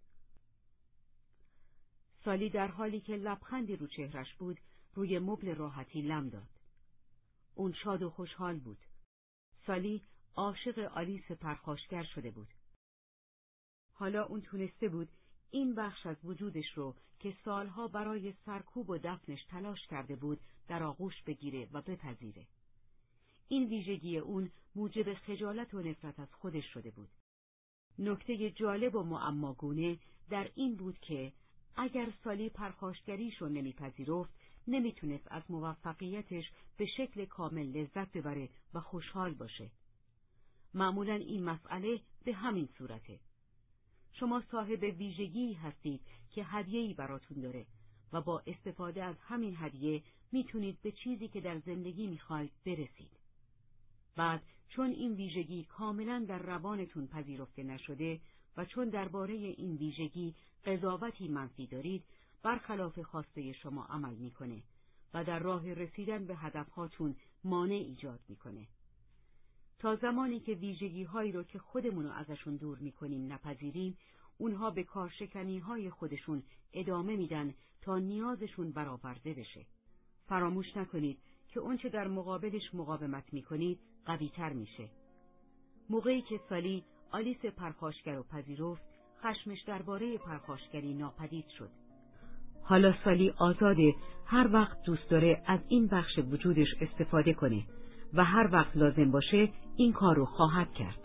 سالی در حالی که لبخندی رو چهرش بود روی مبل راحتی لم داد. اون شاد و خوشحال بود. سالی عاشق آلیس پرخاشگر شده بود. حالا اون تونسته بود این بخش از وجودش رو که سالها برای سرکوب و دفنش تلاش کرده بود در آغوش بگیره و بپذیره. این ویژگی اون موجب خجالت و نفرت از خودش شده بود. نکته جالب و معماگونه در این بود که اگر سالی پرخاشگریشو نمیپذیرفت، نمیتونست از موفقیتش به شکل کامل لذت ببره و خوشحال باشه. معمولاً این مسئله به همین صورته. شما صاحب ویژگی هستید که هدیه‌ای براتون داره و با استفاده از همین هدیه میتونید به چیزی که در زندگی میخواید برسید. بعد چون این ویژگی کاملاً در روانتون پذیرفته نشده و چون درباره این ویژگی قضاوتی منفی دارید، برخلاف خواسته شما عمل میکنه و در راه رسیدن به هدفهاتون مانع ایجاد میکنه. تا زمانی که ویژگی هایی رو که خودمونو ازشون دور میکنیم نپذیریم، اونها به کارشکنی های خودشون ادامه میدن تا نیازشون برآورده بشه. فراموش نکنید که اون چه در مقابلش مقاومت میکنید قوی تر میشه. موقعی که سالی آلیس پرخاشگر رو پذیرفت، خشمش درباره پرخاشگری ناپدید شد. حالا سالی آزاده هر وقت دوست داره از این بخش وجودش استفاده کنه و هر وقت لازم باشه این کار رو خواهد کرد.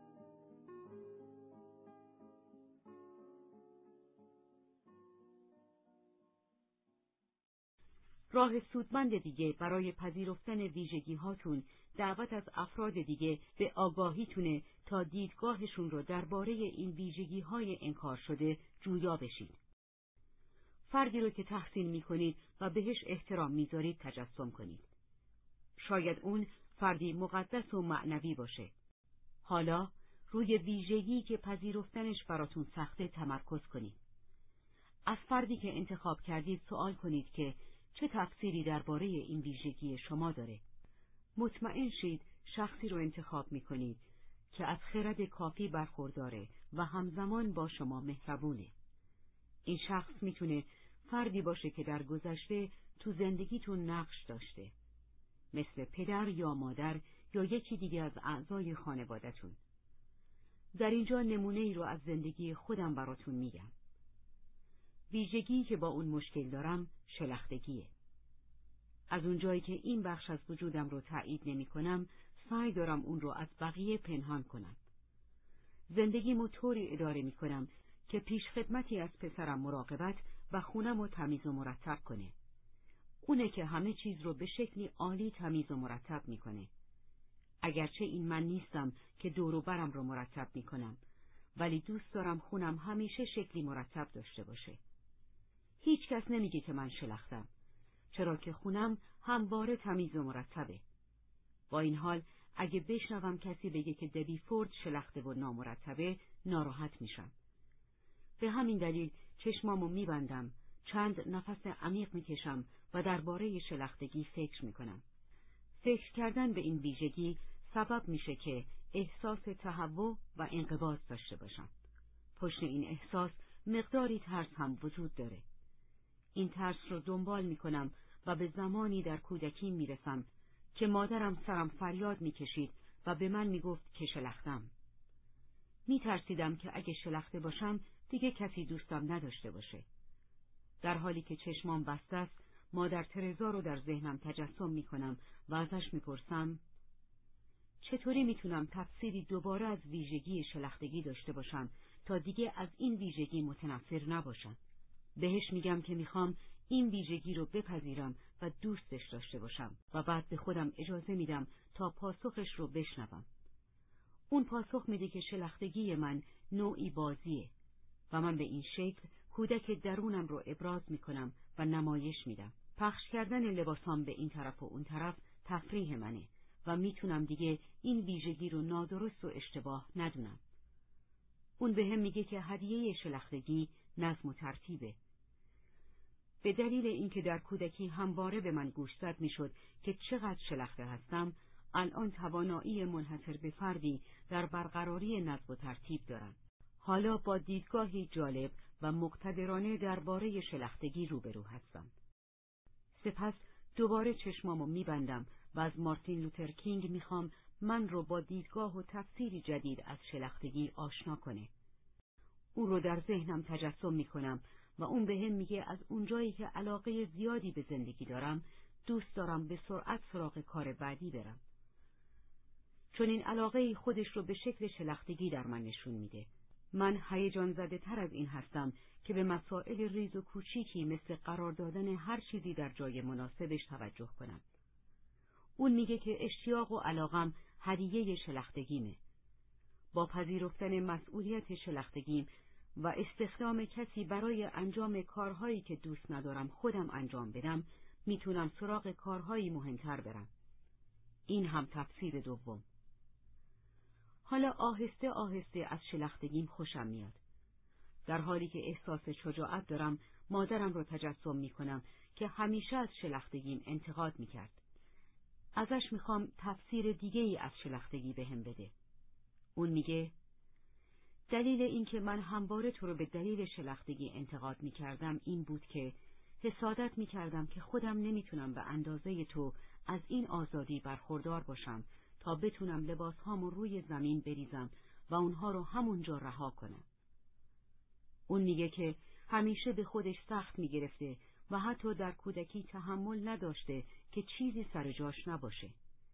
راه سودمند دیگه برای پذیرفتن ویژگی هاتون دعوت از افراد دیگه به آگاهیتونه تا دیدگاهشون رو درباره این ویژگی های انکار شده جویا بشید. فردی رو که تحسین میکنید و بهش احترام میذارید تجسم کنید. شاید اون فردی مقدس و معنوی باشه. حالا روی ویژگی که پذیرفتنش براتون سخته تمرکز کنید. از فردی که انتخاب کردید سوال کنید که چه تفسیری درباره این ویژگی شما داره. مطمئن شید شخصی رو انتخاب میکنید که از خرد کافی برخورداره و همزمان با شما مهربونه. این شخص میتونه فردی باشه که در گذشته تو زندگیتون نقش داشته، مثل پدر یا مادر یا یکی دیگه از اعضای خانواده‌تون. در اینجا نمونه ای رو از زندگی خودم براتون میگم. ویژگی که با اون مشکل دارم شلختگیه. از اونجایی که این بخش از وجودم رو تایید نمی کنم، سعی دارم اون رو از بقیه پنهان کنم. زندگیمو طوری اداره می کنم که پیش خدمتی از پسرم مراقبت و خونمو تمیز و مرتب کنه. اونه که همه چیز رو به شکلی عالی تمیز و مرتب می کنه. اگرچه این من نیستم که دور و برم رو مرتب می کنم، ولی دوست دارم خونم همیشه شکلی مرتب داشته باشه. هیچ کس نمیگه که من شلختم، چرا که خونم همواره تمیز و مرتبه. با این حال اگه بشنوم کسی بگه که دبی فورد شلخته و نامرتبه، ناراحت میشم. به همین دلیل چشمامو میبندم، چند نفس عمیق میکشم و درباره شلختگی فکر میکنم. فکر کردن به این ویژگی سبب میشه که احساس تهوع و انقباض داشته باشم. پشت این احساس مقداری ترس هم وجود داره. این ترس رو دنبال میکنم و به زمانی در کودکی میرسم که مادرم سرم فریاد میکشید و به من میگفت که شلختم. میترسیدم که اگه شلخته باشم دیگه کسی دوستم نداشته باشه. در حالی که چشمام بسته است، مادر ترزا رو در ذهنم تجسم میکنم و ازش میپرسم چطوری میتونم تفسیری دوباره از ویژگی شلختگی داشته باشم تا دیگه از این ویژگی متنفر نباشم. بهش میگم که میخوام این ویژگی رو بپذیرم و دوستش داشته باشم و بعد به خودم اجازه میدم تا پاسخش رو بشنوم. اون پاسخ میده که شلختگی من نوعی بازیه و من به این شکل کودک درونم رو ابراز میکنم و نمایش میدم. پخش کردن لباسام به این طرف و اون طرف تفریح منه و میتونم دیگه این ویژگی رو نادرست و اشتباه ندونم. اون به هم میگه که هدیه شلختگی نظم و ترتیبه. به دلیل اینکه در کودکی همواره به من گوشزد میشد که چقدر شلخته هستم، الان توانایی منحصر به فردی در برقراری نظم و ترتیب دارم. حالا با دیدگاهی جالب و مقتدرانه درباره شلختگی روبرو هستم. سپس دوباره چشمامو میبندم و از مارتین لوتر کینگ میخوام من رو با دیدگاه و تفسیری جدید از شلختگی آشنا کنه. اون رو در ذهنم تجسم میکنم و اون به هم میگه از اونجایی که علاقه زیادی به زندگی دارم، دوست دارم به سرعت سراغ کار بعدی برم. چون این علاقه خودش رو به شکل شلختگی در من نشون میده. من هیجان زده تر از این هستم که به مسائل ریز و کوچیکی مثل قرار دادن هر چیزی در جای مناسبش توجه کنم. اون میگه که اشتیاق و علاقم هدیه شلختگیمه. با پذیرفتن مسئولیت شلختگیم و استخدام کسی برای انجام کارهایی که دوست ندارم خودم انجام بدم، میتونم سراغ کارهایی مهمتر برم. این هم تفسیر دوم. حالا آهسته آهسته از شلختگیم خوشم میاد. در حالی که احساس شجاعت دارم، مادرم رو تجسم میکنم که همیشه از شلختگیم انتقاد میکرد. ازش میخوام تفسیر دیگه‌ای از شلختگی بهم بده. اون میگه دلیل این که من همواره تو رو به دلیل شلختگی انتقاد میکردم این بود که حسادت میکردم که خودم نمیتونم به اندازه تو از این آزادی برخوردار باشم تا بتونم لباسهامو روی زمین بریزم و اونها رو همونجا رها کنم. اون میگه که همیشه به خودش سخت میگرفته و حتی در کودکی تحمل نداشته که چیزی سر جاش نباشه.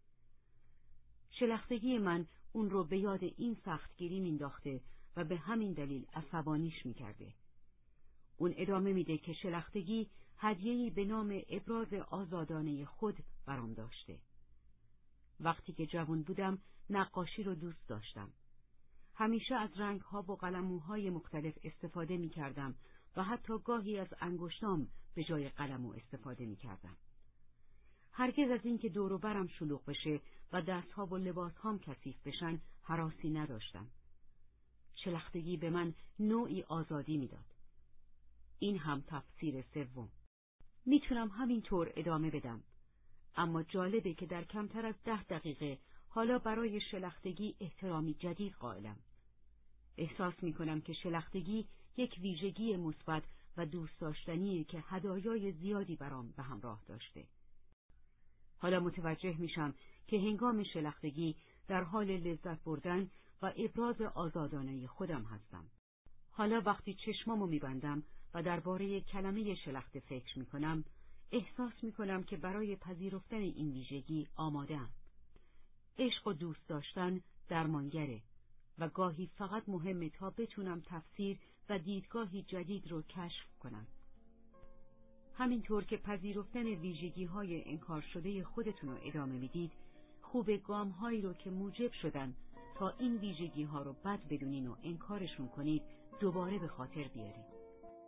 شلختگی من اون رو به یاد این سختگیری مینداخته و به همین دلیل عصبانیش میکرده. اون ادامه میده که شلختگی هدیه‌ای به نام ابراز آزادانه خود برام داشته. وقتی که جوان بودم نقاشی رو دوست داشتم. همیشه از رنگ‌ها و قلموهای مختلف استفاده می‌کردم و حتی گاهی از انگشتام به جای قلمو استفاده می‌کردم. هرگز از اینکه دور و برم شلوغ بشه و دست‌ها و لباس‌هام کثیف بشن هراسی نداشتم. شلختگی به من نوعی آزادی میداد. این هم تفسیر سوم. میتونم همینطور ادامه بدم. اما جالبه که در کمتر از ده دقیقه حالا برای شلختگی احترامی جدید قائلم. احساس میکنم که شلختگی یک ویژگی مثبت و دوست داشتنیه که هدایای زیادی برام به همراه داشته. حالا متوجه میشم که هنگام شلختگی در حال لذت بردن و ابراز آزادانه خودم هستم. حالا وقتی چشمامو میبندم و درباره کلمه شلخته فکر میکنم، احساس میکنم که برای پذیرفتن این ویژگی آماده‌ام. عشق و دوست داشتن درمانگره و گاهی فقط مهمه تا بتونم تفسیر و دیدگاهی جدید رو کشف کنم. همینطور که پذیرفتن ویژگی‌های انکار شده خودتون رو ادامه میدید، خوب گام‌هایی رو که موجب شدن تا این ویژگی‌ها رو بد بدونین و انکارشون کنید دوباره به خاطر بیارید.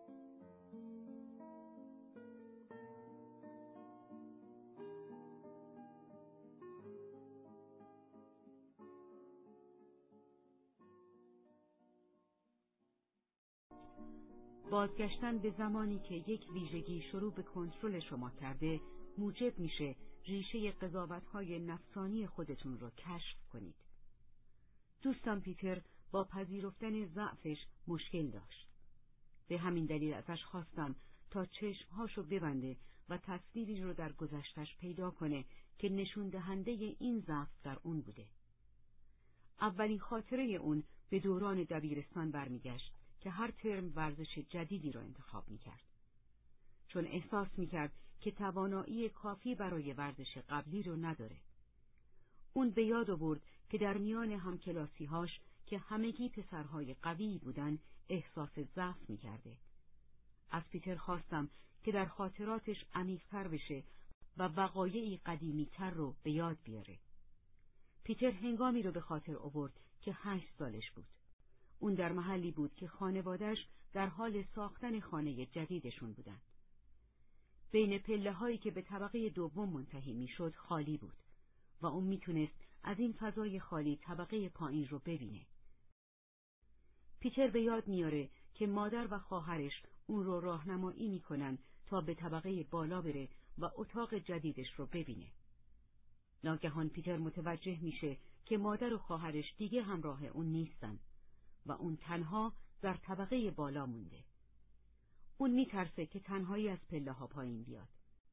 بازگشتن به زمانی که یک ویژگی شروع به کنترل شما کرده موجب میشه ریشه قضاوت‌های نفسانی خودتون رو کشف کنید. دوستم پیتر با پذیرفتن ضعفش مشکل داشت. به همین دلیل ازش خواستم تا چشمهاشو ببنده و تصویری رو در گذشتش پیدا کنه که نشون دهنده این ضعف در اون بوده. اولین خاطره اون به دوران دبیرستان برمیگشت که هر ترم ورزش جدیدی را انتخاب می‌کرد. چون احساس می‌کرد که توانایی کافی برای ورزش قبلی رو نداره. اون به یاد آورد که در میان همکلاسی‌هاش که همگی پسرهای قوی بودن احساس ضعف می‌کرده. از پیتر خواستم که در خاطراتش عمیق‌تر بشه و وقایعی قدیمی‌تر رو به یاد بیاره. پیتر هنگامی رو به خاطر آورد که هشت سالش بود. اون در محلی بود که خانواده‌اش در حال ساختن خانه جدیدشون بودن. بین پله‌هایی که به طبقه دوم منتهی می‌شد خالی بود و اون میتونست از این فضای خالی طبقه پایین رو ببینه. پیتر به یاد میاره که مادر و خواهرش اون رو راهنمایی میکنن تا به طبقه بالا بره و اتاق جدیدش رو ببینه. ناگهان پیتر متوجه میشه که مادر و خواهرش دیگه همراه اون نیستن و اون تنها در طبقه بالا مونده. اون میترسه که تنهایی از پله ها پایین بیاد.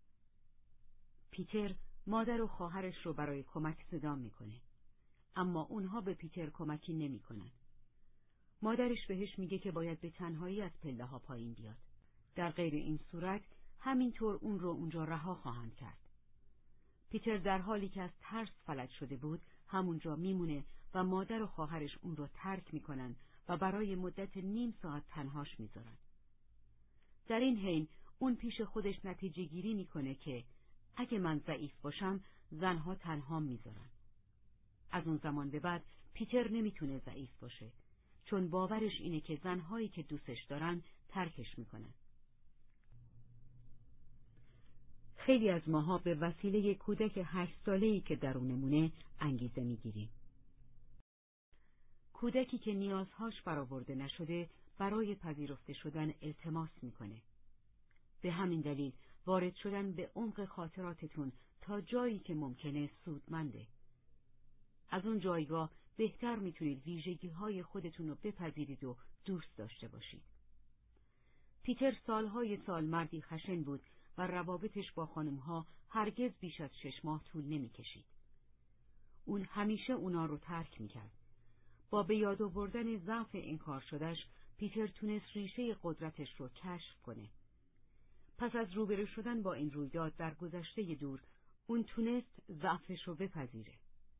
پیتر مادر و خواهرش رو برای کمک صدا میکنه، اما اونها به پیتر کمکی نمیکنن. مادرش بهش میگه که باید به تنهایی از پله ها پایین بیاد. در غیر این صورت همینطور اون رو اونجا رها خواهند کرد. پیتر در حالی که از ترس فلج شده بود همونجا میمونه و مادر و خواهرش اون رو ترک میکنن و برای مدت نیم ساعت تنهاش میذارن. در این حین اون پیش خودش نتیجه گیری میکنه که اگه من ضعیف باشم زنها تنهام میذارن. از اون زمان به بعد پیتر نمیتونه ضعیف باشه، چون باورش اینه که زنهایی که دوستش دارن ترکش میکنن. خیلی از ماها به وسیله کودک هشت ساله‌ای که درونمونه انگیزه میگیریم. کودکی که نیازهاش برآورده نشده برای پذیرفته شدن التماس میکنه. به همین دلیل وارد شدن به عمق خاطراتتون تا جایی که ممکنه سودمنده. از اون جایگاه بهتر میتونید ویژگی‌های خودتون رو بپذیرید و دوست داشته باشید. پیتر سالهای سال مردی خشن بود و روابطش با خانمها هرگز بیش از شش ماه طول نمی‌کشید. اون همیشه اونا رو ترک می‌کرد. با به یاد آوردن ضعف انکار شدهش، پیتر تونست ریشه قدرتش رو کشف کنه. پس از روبرو شدن با این رویداد در گذشته دور، اون تونست ضعفش رو بپذیره.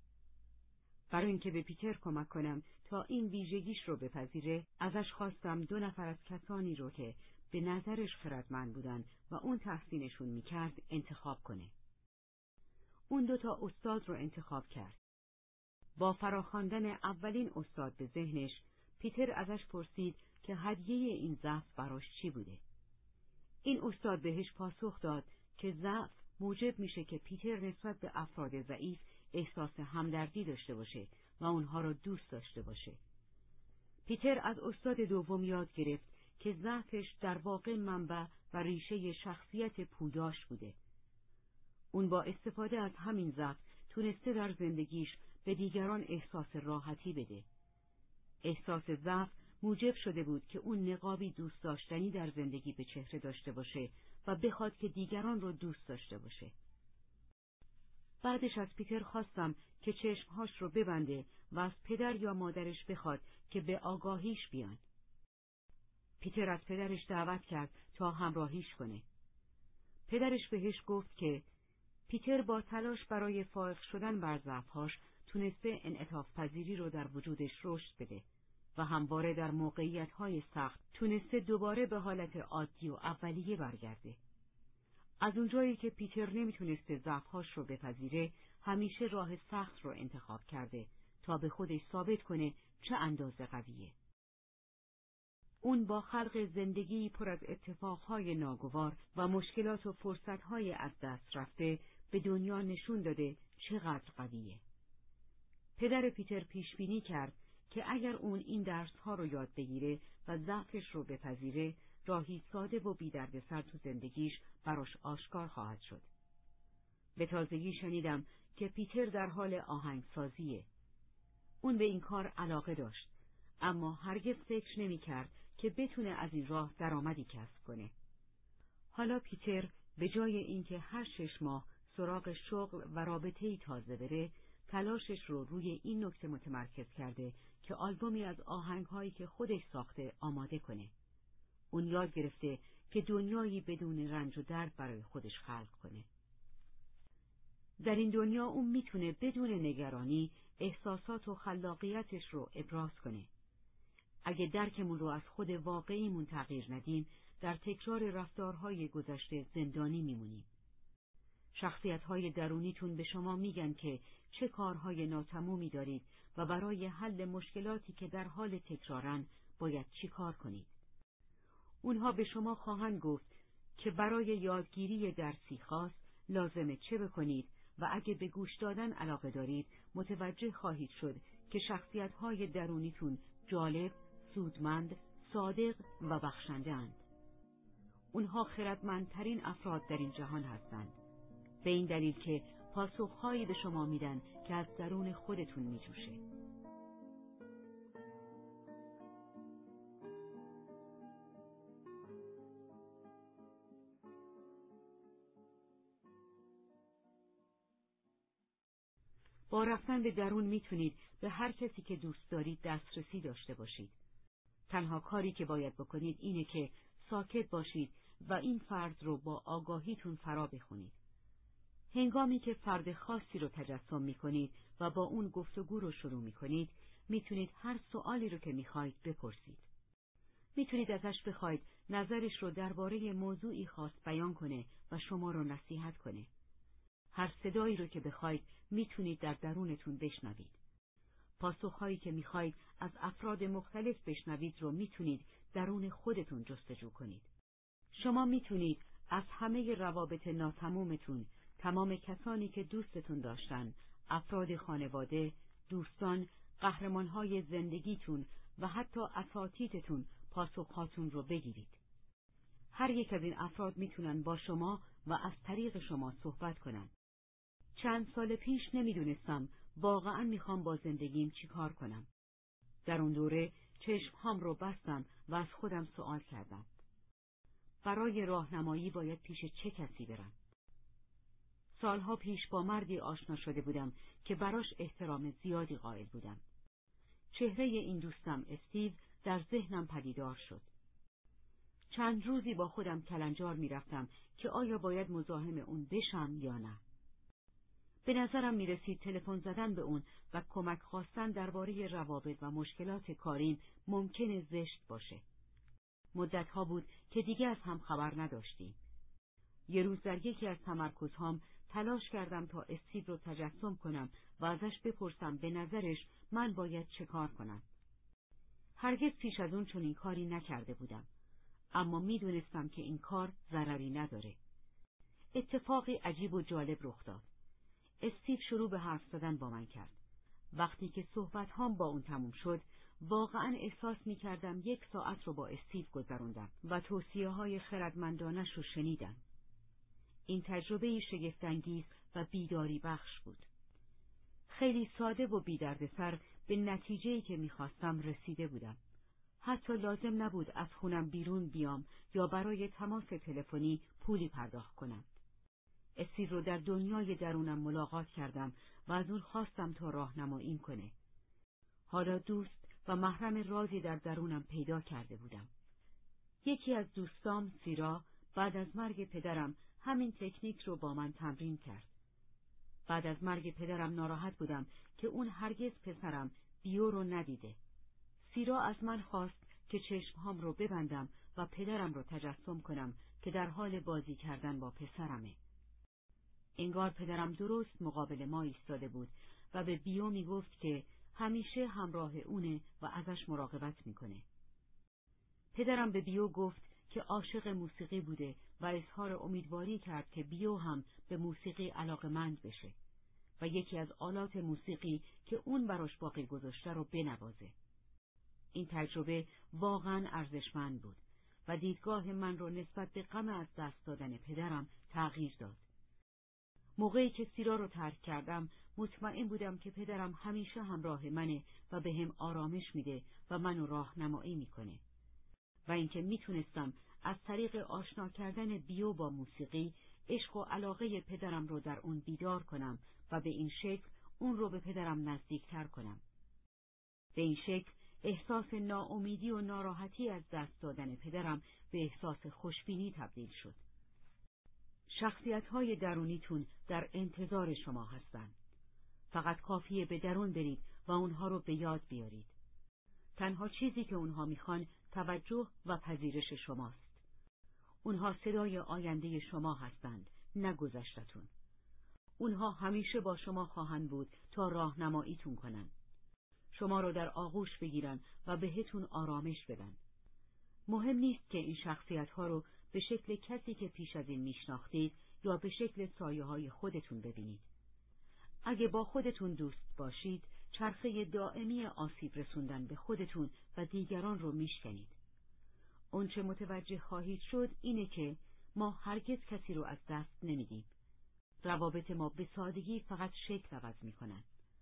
برای اینکه به پیتر کمک کنم تا این ویژگیش رو بپذیره، ازش خواستم دو نفر از کسانی رو که به نظرش خردمند بودن و اون تحسینشون میکرد انتخاب کنه. اون دو تا استاد رو انتخاب کرد. با فراخواندن اولین استاد به ذهنش، پیتر ازش پرسید که هدیه این ضعف براش چی بوده. این استاد بهش پاسخ داد که ضعف موجب میشه که پیتر نسبت به افراد ضعیف احساس همدردی داشته باشه و اونها رو دوست داشته باشه. پیتر از استاد دوم یاد گرفت که ضعفش در واقع منبع و ریشه شخصیت پویاش بوده. اون با استفاده از همین ضعف تونسته در زندگیش به دیگران احساس راحتی بده. احساس ضعف موجب شده بود که اون نقابی دوست داشتنی در زندگی به چهره داشته باشه و بخواد که دیگران رو دوست داشته باشه. بعدش از پیتر خواستم که چشمهاش رو ببنده و از پدر یا مادرش بخواد که به آگاهیش بیان. پیتر از پدرش دعوت کرد تا همراهیش کنه. پدرش بهش گفت که پیتر با تلاش برای فائق شدن بر ضعف‌هاش تونسته انعطاف پذیری رو در وجودش رشد بده و همواره در موقعیت‌های سخت تونسته دوباره به حالت عادی و اولیه برگرده. از اونجایی که پیتر نمیتونسته ضعف‌هاش رو بپذیره، همیشه راه سخت رو انتخاب کرده تا به خودش ثابت کنه چه اندازه قویه. اون با خلق زندگی پر از اتفاقهای ناگوار و مشکلات و فرصتهای از دست رفته به دنیا نشون داده چقدر قویه. پدر پیتر پیش بینی کرد که اگر اون این درسها رو یاد بگیره و ضعفش رو بپذیره، راهی ساده و بی دردسر تو زندگیش براش آشکار خواهد شد. به تازگی شنیدم که پیتر در حال آهنگسازیه. اون به این کار علاقه داشت، اما هرگز فکر نمی کرد که بتونه از این راه درآمدی کسب کنه. حالا پیتر به جای اینکه هر شش ماه سراغ شغل و رابطه‌ای تازه بره، تلاشش رو روی این نکته متمرکز کرده که آلبومی از آهنگ‌هایی که خودش ساخته آماده کنه. اون یاد گرفته که دنیایی بدون رنج و درد برای خودش خلق کنه. در این دنیا اون میتونه بدون نگرانی احساسات و خلاقیتش رو ابراز کنه. اگه درکمون رو از خود واقعیمون تغییر ندیم، در تکرار رفتارهای گذشته زندانی میمونیم. شخصیت‌های درونیتون به شما میگن که چه کارهای ناتمومی دارید و برای حل مشکلاتی که در حال تکرارن باید چی کار کنید. اونها به شما خواهند گفت که برای یادگیری درسی خاص لازمه چه بکنید و اگه به گوش دادن علاقه دارید متوجه خواهید شد که شخصیت‌های درونیتون جالب، سودمند، صادق و بخشنده اند. اونها خردمندترین افراد در این جهان هستند، به این دلیل که پاسخهایی به شما میدن که از درون خودتون میجوشه. با رفتن به درون میتونید به هر کسی که دوست دارید دسترسی داشته باشید. تنها کاری که باید بکنید اینه که ساکت باشید و این فرد رو با آگاهیتون فرا بخونید. هنگامی که فرد خاصی رو تجسم میکنید و با اون گفتگو رو شروع میکنید، میتونید هر سوالی رو که میخواید بپرسید. میتونید ازش بخواید نظرش رو درباره موضوعی خاص بیان کنه و شما رو نصیحت کنه. هر صدایی رو که بخواید میتونید در درونتون بشنوید. پاسخهایی که میخواید از افراد مختلف بشنوید رو میتونید درون خودتون جستجو کنید. شما میتونید از همه روابط ناتمومتون، تمام کسانی که دوستتون داشتن، افراد خانواده، دوستان، قهرمانهای زندگیتون و حتی اساتیدتون پاسخهاتون رو بگیرید. هر یک از این افراد میتونن با شما و از طریق شما صحبت کنن. چند سال پیش نمیدونستم واقعا میخوام با زندگیم چی کار کنم. در اون دوره چشمهام رو بستم و از خودم سوال کردم. برای راهنمایی باید پیش چه کسی برم؟ سالها پیش با مردی آشنا شده بودم که براش احترام زیادی قائل بودم. چهره این دوستم استیو در ذهنم پدیدار شد. چند روزی با خودم کلنجار میرفتم که آیا باید مزاحم اون بشم یا نه. به نظرم میرسید تلفن زدن به اون و کمک خواستن درباره روابط و مشکلات کاریم ممکنه زشت باشه. مدتها بود که دیگه از هم خبر نداشتیم. یه روز در یکی از تمرکزهام تلاش کردم تا استیو رو تجسم کنم و ازش بپرسم به نظرش من باید چه کار کنم. هرگز پیش از اون چون این کاری نکرده بودم، اما میدونستم که این کار ضرری نداره. اتفاقی عجیب و جالب رخ داد. استیو شروع به حرف زدن با من کرد. وقتی که صحبت هام با اون تموم شد، واقعا احساس می کردم یک ساعت رو با استیو گذروندم و توصیه های خردمندانش رو شنیدم. این تجربه شگفت‌انگیز و بیداری بخش بود. خیلی ساده و بی دردسر به نتیجه‌ای که می‌خواستم رسیده بودم. حتی لازم نبود از خونم بیرون بیام یا برای تماس تلفنی پولی پرداخت کنم. استیو رو در دنیای درونم ملاقات کردم و از اون خواستم تا راهنماییم کنه. حالا دوست و محرم رازی در درونم پیدا کرده بودم. یکی از دوستام، سیرا، بعد از مرگ پدرم همین تکنیک رو با من تمرین کرد. بعد از مرگ پدرم ناراحت بودم که اون هرگز پسرم بیو رو ندیده. سیرا از من خواست که چشمهام رو ببندم و پدرم رو تجسم کنم که در حال بازی کردن با پسرمه. انگار پدرم درست مقابل ما ایستاده بود و به بیو می گفت که همیشه همراه اونه و ازش مراقبت میکنه. پدرم به بیو گفت که عاشق موسیقی بوده و اظهار امیدواری کرد که بیو هم به موسیقی علاقه‌مند بشه و یکی از آلات موسیقی که اون براش باقی گذاشته رو بنوازه. این تجربه واقعا ارزشمند بود و دیدگاه من رو نسبت به غم از دست دادن پدرم تغییر داد. موقعی که سیرا رو ترک کردم مطمئن بودم که پدرم همیشه همراه منه و به هم آرامش میده و منو راهنمایی میکنه و اینکه میتونستم از طریق آشنا کردن بیو با موسیقی عشق و علاقه پدرم رو در اون بیدار کنم و به این شکل اون رو به پدرم نزدیکتر کنم. به این شکل احساس ناامیدی و ناراحتی از دست دادن پدرم به احساس خوشبینی تبدیل شد. شخصیت‌های درونیتون در انتظار شما هستند. فقط کافیه به درون برید و اونها رو به یاد بیارید. تنها چیزی که اونها میخوان توجه و پذیرش شماست. اونها صدای آینده شما هستند، نه گذشته‌تون. اونها همیشه با شما خواهند بود تا راهنماییتون کنن. شما رو در آغوش بگیرن و بهتون آرامش بدن. مهم نیست که این شخصیت‌ها رو به شکل کسی که پیش از این میشناختید یا به شکل سایه‌های خودتون ببینید. اگه با خودتون دوست باشید، چرخه دائمی آسیب رسوندن به خودتون و دیگران رو میشکنید. اون چه متوجه خواهید شد اینه که ما هرگز کسی رو از دست نمیدیم. روابط ما به سادگی فقط شکل عوض میکنن.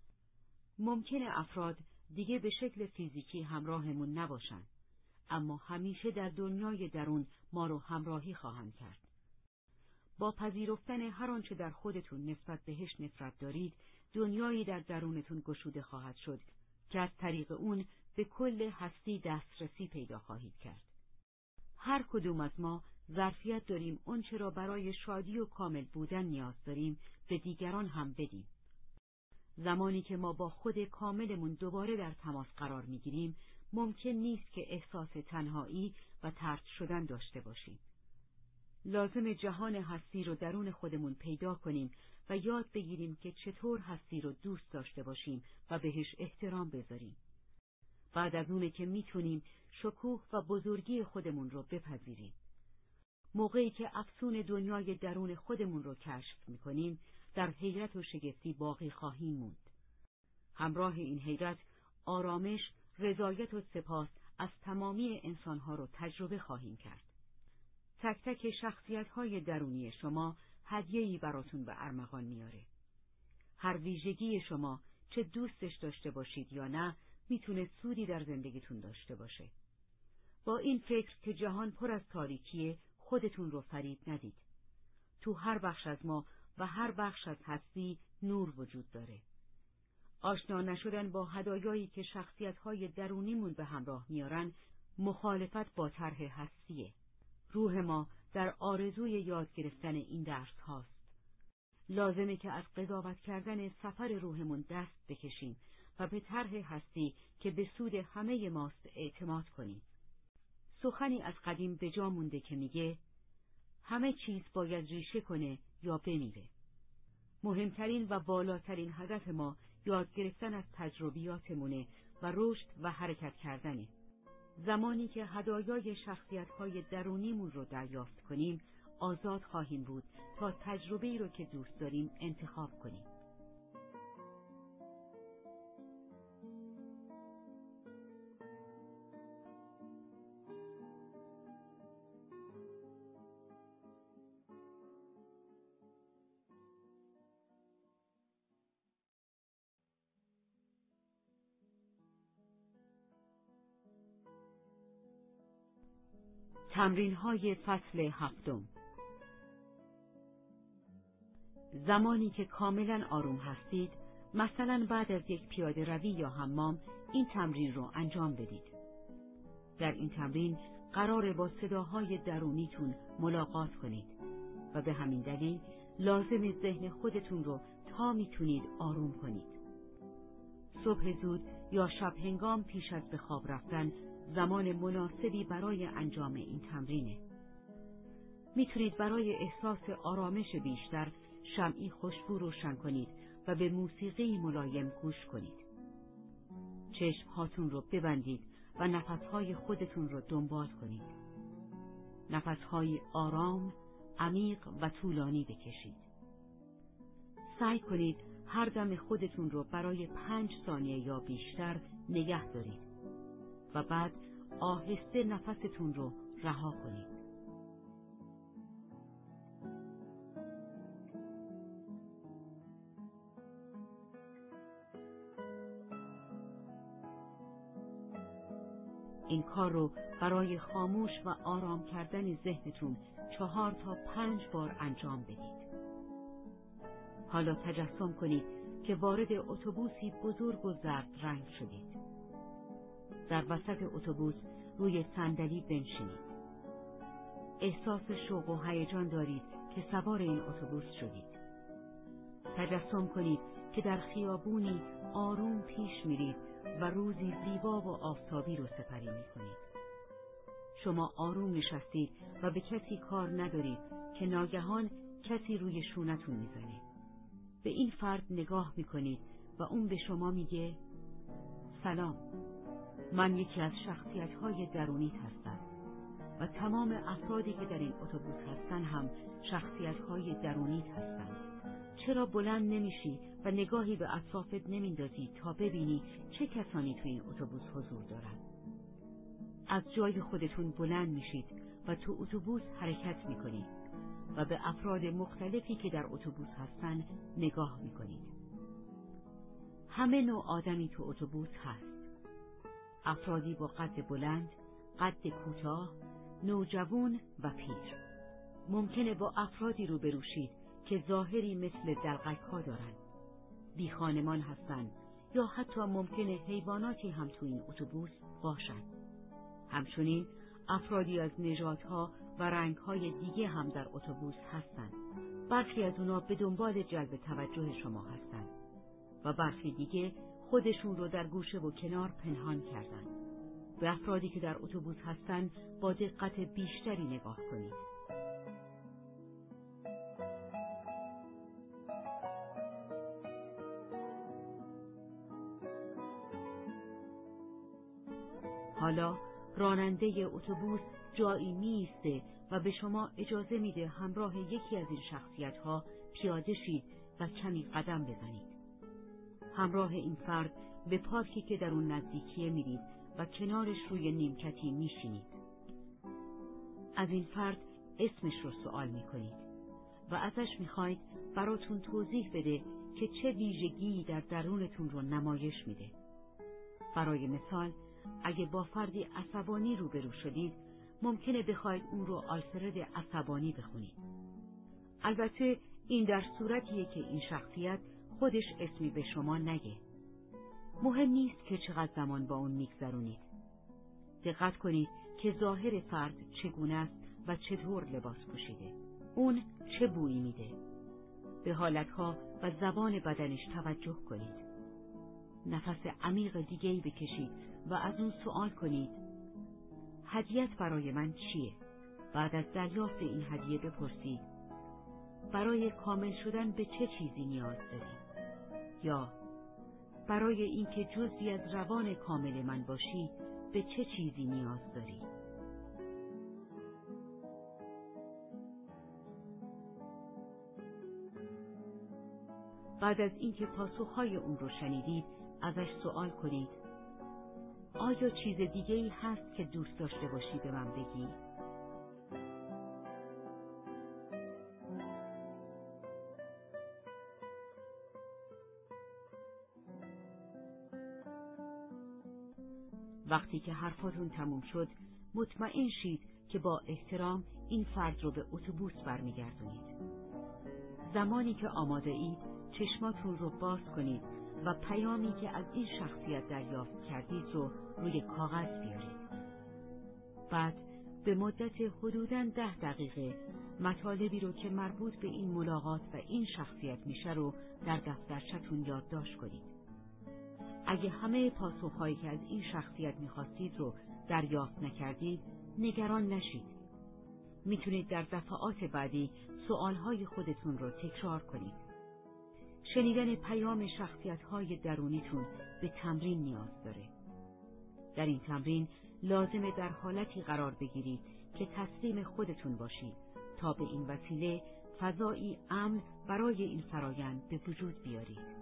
ممکنه افراد دیگه به شکل فیزیکی همراهمون نباشن، اما همیشه در دنیای درون ما رو همراهی خواهند کرد. با پذیرفتن هر آنچه در خودتون نسبت بهش نفرت دارید، دنیایی در درونتون گشوده خواهد شد که از طریق اون به کل هستی دسترسی پیدا خواهید کرد. هر کدوم از ما ظرفیت داریم آنچه را برای شادی و کامل بودن نیاز داریم به دیگران هم بدیم. زمانی که ما با خود کاملمون دوباره در تماس قرار میگیریم، ممکن نیست که احساس تنهایی و طرد شدن داشته باشیم. لازم جهان هستی رو درون خودمون پیدا کنیم و یاد بگیریم که چطور هستی رو دوست داشته باشیم و بهش احترام بذاریم. بعد از اونه که میتونیم شکوه و بزرگی خودمون رو بپذیریم. موقعی که افسون دنیای درون خودمون رو کشف میکنیم، در حیرت و شگفتی باقی خواهیم موند. همراه این حیرت، آرامش، رضایت و سپاس از تمامی انسانها رو تجربه خواهیم کرد. تک تک شخصیت‌های درونی شما هدیه‌ای براتون به ارمغان میاره. هر ویژگی شما، چه دوستش داشته باشید یا نه، میتونه سودی در زندگیتون داشته باشه. با این فکر که جهان پر از تاریکیه، خودتون رو فریب ندید. تو هر بخش از ما و هر بخش از هستی نور وجود داره. آشنا نشدن با هدایایی که شخصیت‌های درونیمون به همراه میارن، مخالفت با طرح هستیه. روح ما در آرزوی یاد گرفتن این درس هاست. لازمه که از قضاوت کردن سفر روحمون دست بکشیم و به طرح هستی که به سود همه ماست اعتماد کنیم. سخنی از قدیم به جا مونده که میگه همه چیز باید ریشه کنه یا بمیره. مهمترین و بالاترین هدف ما یاد گرفتن از تجربیاتمونه و رشد و حرکت کردنه. زمانی که هدایای شخصیت‌های درونیمون رو دریافت کنیم، آزاد خواهیم بود تا تجربه‌ای رو که دوست داریم انتخاب کنیم. تمرین‌های فصل هفتم. زمانی که کاملا آروم هستید، مثلا بعد از یک پیاده روی یا حمام، این تمرین رو انجام بدید. در این تمرین قراره با صداهای درونیتون ملاقات کنید و به همین دلیل لازم ذهن خودتون رو تا میتونید آروم کنید. صبح زود یا شب هنگام پیش از به خواب رفتن زمان مناسبی برای انجام این تمرینه. میتونید برای احساس آرامش بیشتر شمعی خوشبو روشن کنید و به موسیقی ملایم گوش کنید. چشم هاتون رو ببندید و نفسهای خودتون رو دنبال کنید. نفسهای آرام، عمیق و طولانی بکشید. سعی کنید هر دم خودتون رو برای پنج ثانیه یا بیشتر نگه دارید و بعد آهسته نفستون رو رها کنید. این کار رو برای خاموش و آرام کردن ذهنتون چهار تا پنج بار انجام بدید. حالا تجسم کنید که وارد اتوبوسی بزرگ و زرد رنگ شدید. در وسط اتوبوس روی صندلی بنشینید. احساس شوق و هیجان دارید که سوار این اتوبوس شدید. تجسم کنید که در خیابونی آروم پیش میرید و روزی زیبا و آفتابی رو سپری میکنید. شما آروم نشستید و به کسی کار ندارید که ناگهان کسی روی شونتون میزنه. به این فرد نگاه میکنید و اون به شما میگه سلام، من یکی از شخصیت‌های درونیت هستم و تمام افرادی که در این اتوبوس هستن هم شخصیت‌های درونیت هستند. چرا بلند نمیشی و نگاهی به اطرافت نمیندازی تا ببینی چه کسانی تو این اتوبوس حضور دارن؟ از جای خودتون بلند میشید و تو اتوبوس حرکت میکنید و به افراد مختلفی که در اتوبوس هستن نگاه میکنید. همه نوع آدمی تو اتوبوس هست. افرادی با قد بلند، قد کوتاه، نوجوان و پیر. ممکنه با افرادی روبرو شید که ظاهری مثل دلقک‌ها دارن، بی خانمان هستن، یا حتی ممکنه حیواناتی هم تو این اتوبوس باشن. همچنین افرادی از نژادها و رنگ‌های دیگه هم در اتوبوس هستن. برخی از اونا به دنبال جلب توجه شما هستن و برخی دیگه خودشون رو در گوشه و کنار پنهان کردن. به افرادی که در اتوبوس هستن با دقت بیشتری نگاه کنید. حالا راننده اتوبوس جایی میسته و به شما اجازه میده همراه یکی از این شخصیت‌ها پیاده شید و کمی قدم بزنید. همراه این فرد به پارکی که در اون نزدیکیه میرید و کنارش روی نیمکتی میشینید. از این فرد اسمش رو سوال میکنید و ازش میخواید براتون توضیح بده که چه ویژگی در درونتون رو نمایش میده. برای مثال، اگه با فردی عصبانی روبرو شدید، ممکنه بخواید اون رو آلفرد عصبانی بخونید. البته این در صورتیه که این شخصیت خودش اسمی به شما نگه. مهم نیست که چقدر زمان با اون میگذرونید. دقت کنید که ظاهر فرد چگونه است و چطور لباس پوشیده. اون چه بویی میده. به حالتها و زبان بدنش توجه کنید. نفس عمیق دیگه‌ای بکشید و از اون سوال کنید هدیه‌ت برای من چیه؟ بعد از دریافت این هدیه بپرسید برای کامل شدن به چه چیزی نیاز داری؟ یا برای اینکه جزئی از روان کامل من باشی به چه چیزی نیاز داری؟ بعد از اینکه پاسخهای اون رو شنیدید ازش سوال کنید آیا چیز دیگه‌ای هست که دوست داشته باشی به من بگی؟ وقتی که حرفاتون تموم شد مطمئن شید که با احترام این فرد رو به اتوبوس برمیگردونید. زمانی که آماده اید چشماتون رو باز کنید و پیامی که از این شخصیت دریافت کردید رو روی کاغذ بیارید. بعد به مدت حدوداً ده دقیقه مطالبی رو که مربوط به این ملاقات و این شخصیت میشه رو در دفترچه‌تون یادداشت کنید. اگه همه پاسخهایی که از این شخصیت میخواستید رو دریافت نکردید، نگران نشید. میتونید در دفعات بعدی سوالهای خودتون رو تکرار کنید. شنیدن پیام شخصیت‌های درونیتون به تمرین نیاز داره. در این تمرین لازمه در حالتی قرار بگیرید که تسلیم خودتون باشید تا به این وسیله فضایی امن برای این فرایند به وجود بیارید.